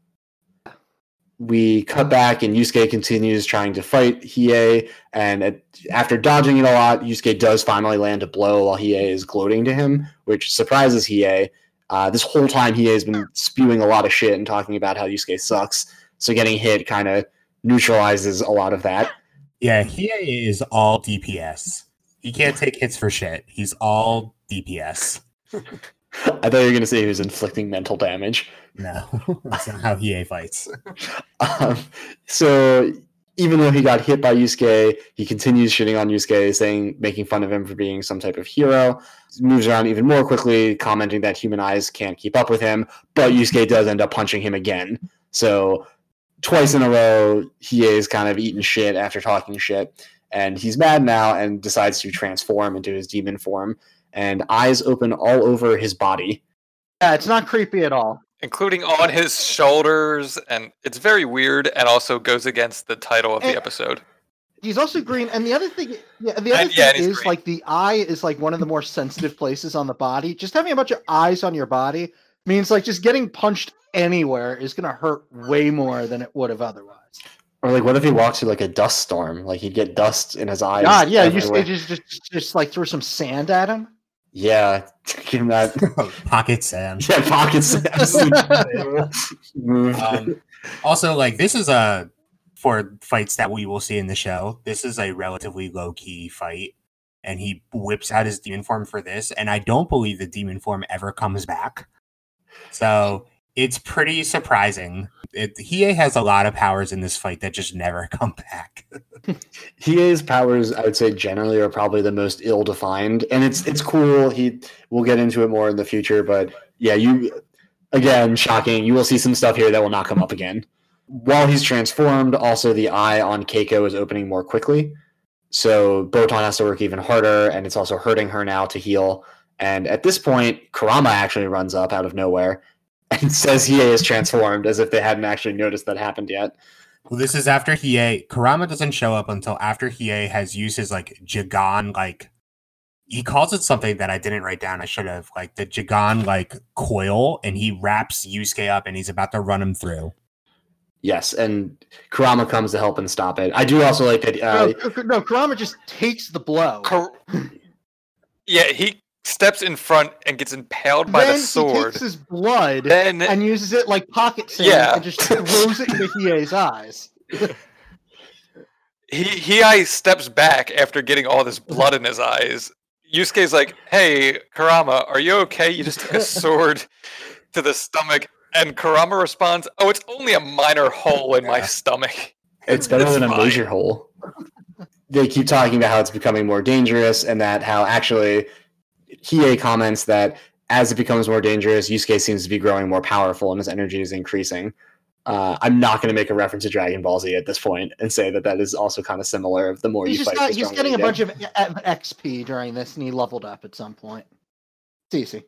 We cut back, and Yusuke continues trying to fight Hiei, and at, after dodging it a lot, Yusuke does finally land a blow while Hiei is gloating to him, which surprises Hiei. Uh, this whole time, Hiei has been spewing a lot of shit and talking about how Yusuke sucks, so getting hit kind of neutralizes a lot of that. Yeah, Hiei is all D P S. He can't take hits for shit. He's all D P S. I thought you were going to say he was inflicting mental damage. No, that's not how Hiei fights. Um, so even though he got hit by Yusuke, he continues shitting on Yusuke, saying, making fun of him for being some type of hero. He moves around even more quickly, commenting that human eyes can't keep up with him, but Yusuke does end up punching him again. So twice in a row, Hiei is kind of eating shit after talking shit, and he's mad now and decides to transform into his demon form, and eyes open all over his body. Yeah, it's not creepy at all. Including on his shoulders, and it's very weird, and also goes against the title of the And- episode. He's also green, and the other thing, yeah, the other And- yeah, and thing he's is green. like the eye is like one of the more sensitive places on the body. Just having a bunch of eyes on your body means like just getting punched anywhere is gonna hurt way more than it would have otherwise. Or like, what if he walks through like a dust storm? Like he'd get dust in his eyes. God, yeah, you everywhere. just, just just just like throw some sand at him. Yeah, give him that. Pocket Sam. Yeah, pockets. Um, also, like, this is a, for fights that we will see in the show, this is a relatively low-key fight, and he whips out his demon form for this, and I don't believe the demon form ever comes back. So it's pretty surprising. It, Hiei has a lot of powers in this fight that just never come back. Hiei's powers, I would say, generally are probably the most ill-defined, and it's it's cool. He we'll get into it more in the future, but yeah, you again, shocking. You will see some stuff here that will not come up again. While he's transformed, also the eye on Keiko is opening more quickly, so Botan has to work even harder, and it's also hurting her now to heal. And at this point, Kurama actually runs up out of nowhere and says Hiei is transformed, as if they hadn't actually noticed that happened yet. Well, this is after Hiei. Kurama doesn't show up until after Hiei has used his, like, Jigan, like, he calls it something that I didn't write down. I should have, like, the Jigan, like, coil, and he wraps Yusuke up, and he's about to run him through. Yes, and Kurama comes to help and stop it. I do also like that. Uh, no, no, Kurama just takes the blow. Cor- yeah, he steps in front and gets impaled by then the sword. he takes his blood Then and uses it like pocket sand Yeah. and just throws it into Hiei's eyes. he Hiei steps back after getting all this blood in his eyes. Yusuke's like, "Hey, Kurama, are you okay? You just took a sword to the stomach." And Kurama responds, "Oh, it's only a minor hole in my Yeah. stomach. It's better than a fine." major hole. They keep talking about how it's becoming more dangerous and that how actually Hiei comments that as it becomes more dangerous, Yusuke seems to be growing more powerful and his energy is increasing. Uh, I'm not going to make a reference to Dragon Ball Z at this point and say that that is also kind of similar. Of the more He's you just fight, got, the he's stronger getting you a get. bunch of e- X P during this, and he leveled up at some point. It's easy.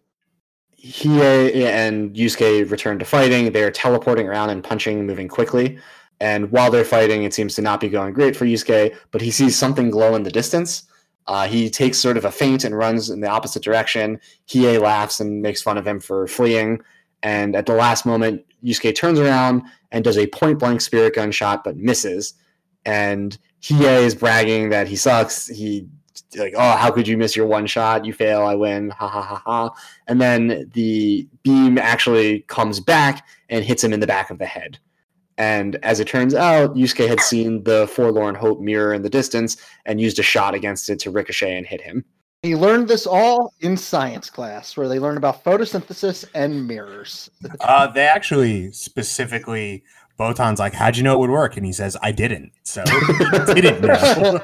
Hiei and Yusuke return to fighting. They're teleporting around and punching, moving quickly. And while they're fighting, it seems to not be going great for Yusuke, but he sees something glow in the distance. Uh, he takes sort of a feint and runs in the opposite direction. Hiei laughs and makes fun of him for fleeing. And at the last moment, Yusuke turns around and does a point-blank spirit gun shot, but misses. And Hiei is bragging that he sucks. He like, oh, how could you miss your one shot? You fail, I win. Ha ha ha ha. And then the beam actually comes back and hits him in the back of the head. And as it turns out, Yusuke had seen the Forlorn Hope mirror in the distance and used a shot against it to ricochet and hit him. He learned this all in science class, where they learn about photosynthesis and mirrors. Uh, they actually specifically, Botan's like, how'd you know it would work? And he says, I didn't. So he didn't know.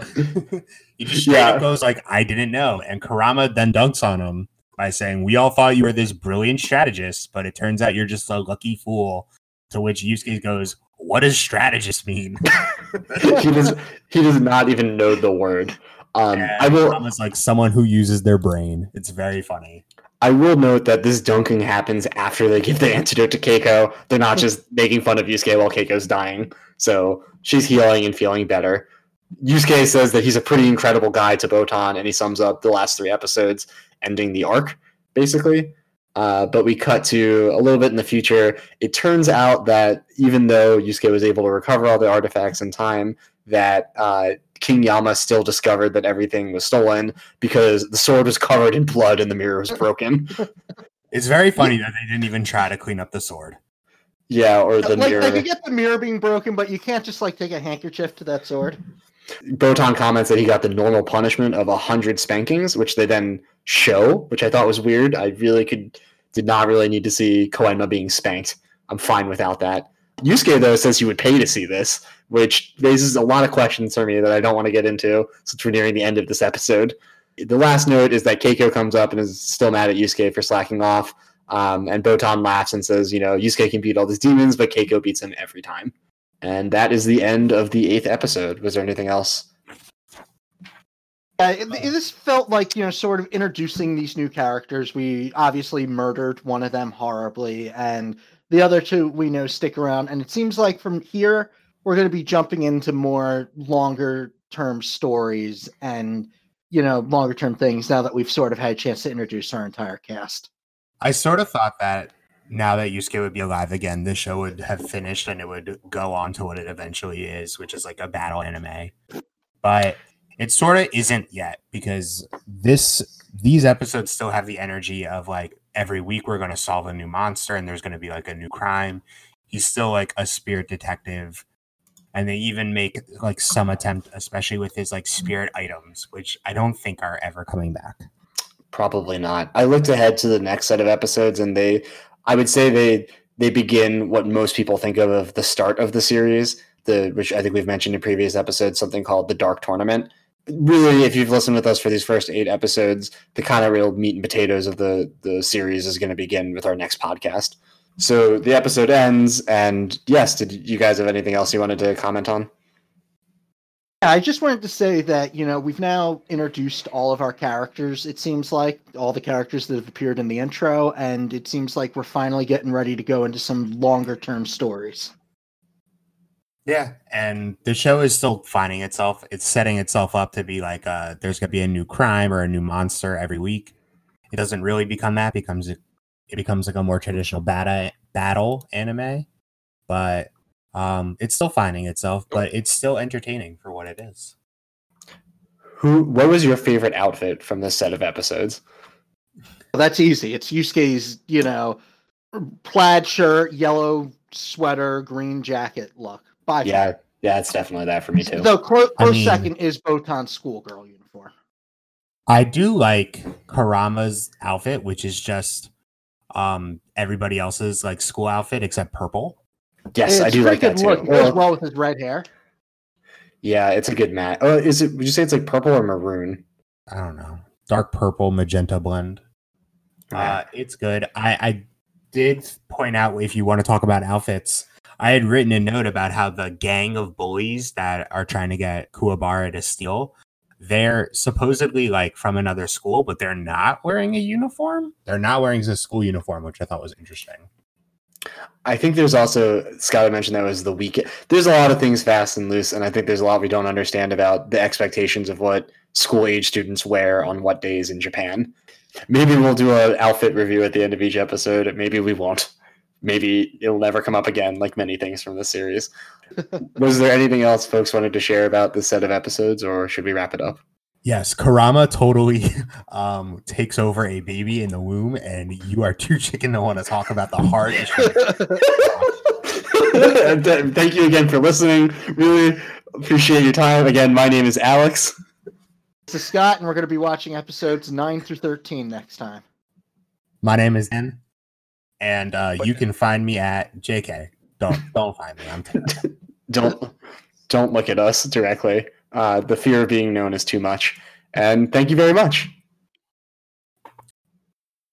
He just straight Yeah. up goes like, I didn't know. And Kurama then dunks on him by saying, we all thought you were this brilliant strategist, but it turns out you're just a lucky fool. To which Yusuke goes, what does strategist mean? he does he does not even know the word. Um, And I will Kurama's like someone who uses their brain. It's very funny. I will note that this dunking happens after they give the antidote to Keiko. They're not just making fun of Yusuke while Keiko's dying. So she's healing and feeling better. Yusuke says that he's a pretty incredible guy to Botan, and he sums up the last three episodes, ending the arc, basically. Uh, but we cut to a little bit in the future. It turns out that even though Yusuke was able to recover all the artifacts in time, that uh, King Yama still discovered that everything was stolen because the sword was covered in blood and the mirror was broken. It's very funny that they didn't even try to clean up the sword. Yeah, or the like, mirror. like, you get the mirror being broken, but you can't just like take a handkerchief to that sword. Botan comments that he got the normal punishment of a hundred spankings, which they then show, which I thought was weird. I really could did not really need to see Koenma being spanked. I'm fine without that. Yusuke, though, says he would pay to see this, which raises a lot of questions for me that I don't want to get into since we're nearing the end of this episode. The last note is that Keiko comes up and is still mad at Yusuke for slacking off, um, and Botan laughs and says, you know, Yusuke can beat all these demons, but Keiko beats him every time. And that is the end of the eighth episode. Was there anything else? Uh, it, it- this felt like, you know, sort of introducing these new characters. We obviously murdered one of them horribly, and the other two we know stick around. And it seems like from here, we're going to be jumping into more longer term stories and, you know, longer term things now that we've sort of had a chance to introduce our entire cast. I sort of thought that now that Yusuke would be alive again, this show would have finished and it would go on to what it eventually is, which is like a battle anime. But it sort of isn't yet because this these episodes still have the energy of like every week we're going to solve a new monster and there's going to be like a new crime. He's still like a spirit detective. And they even make like some attempt, especially with his like spirit items, which I don't think are ever coming back. Probably not. I looked ahead to the next set of episodes, and they, I would say they they begin what most people think of of the start of the series, the which I think we've mentioned in previous episodes, something called the Dark Tournament. Really, if you've listened with us for these first eight episodes, the kind of real meat and potatoes of the the series is going to begin with our next podcast. So the episode ends, and yes, did you guys have anything else you wanted to comment on? Yeah, I just wanted to say that, you know, we've now introduced all of our characters, it seems like, all the characters that have appeared in the intro, and it seems like we're finally getting ready to go into some longer term stories. Yeah, and the show is still finding itself. It's setting itself up to be like uh there's gonna be a new crime or a new monster every week. It doesn't really become that. It becomes it becomes like a more traditional bata- battle anime, but um, it's still finding itself. But it's still entertaining for what it is. Who? What was your favorite outfit from this set of episodes? Well, that's easy. It's Yusuke's, you know, plaid shirt, yellow sweater, green jacket look. By far. Yeah, yeah, it's definitely that for me too. Though close, I close mean- second is Botan's schoolgirl uniform. I do like Kurama's outfit, which is just um everybody else's like school outfit except purple. Yes, I It's do a like pretty that good too. look. It goes Well, well with his red hair. yeah, it's a good match. Oh, is it? Would you say it's like purple or maroon? I don't know, dark purple magenta blend. Yeah. Uh, it's good. I, I did point out, if you want to talk about outfits, I had written a note about how the gang of bullies that are trying to get Kuwabara to steal, they're supposedly like from another school, but they're not wearing a uniform. They're not wearing a school uniform, which I thought was interesting. I think there's also, Scott mentioned that was the weekend. There's a lot of things fast and loose, and I think there's a lot we don't understand about the expectations of what school age students wear on what days in Japan. Maybe we'll do an outfit review at the end of each episode. Maybe we won't. Maybe it'll never come up again, like many things from this series. Was there anything else folks wanted to share about this set of episodes, or should we wrap it up? Yes, Karama totally um, takes over a baby in the womb, and you are too chicken to want to talk about the hard issue. Thank you again for listening. Really appreciate your time. Again, my name is Alex. This is Scott, and we're going to be watching episodes nine through thirteen next time. My name is Dan, and uh, you can find me at J K. Don't don't find me. I'm terrible. don't don't look at us directly. Uh, the fear of being known is too much. And thank you very much.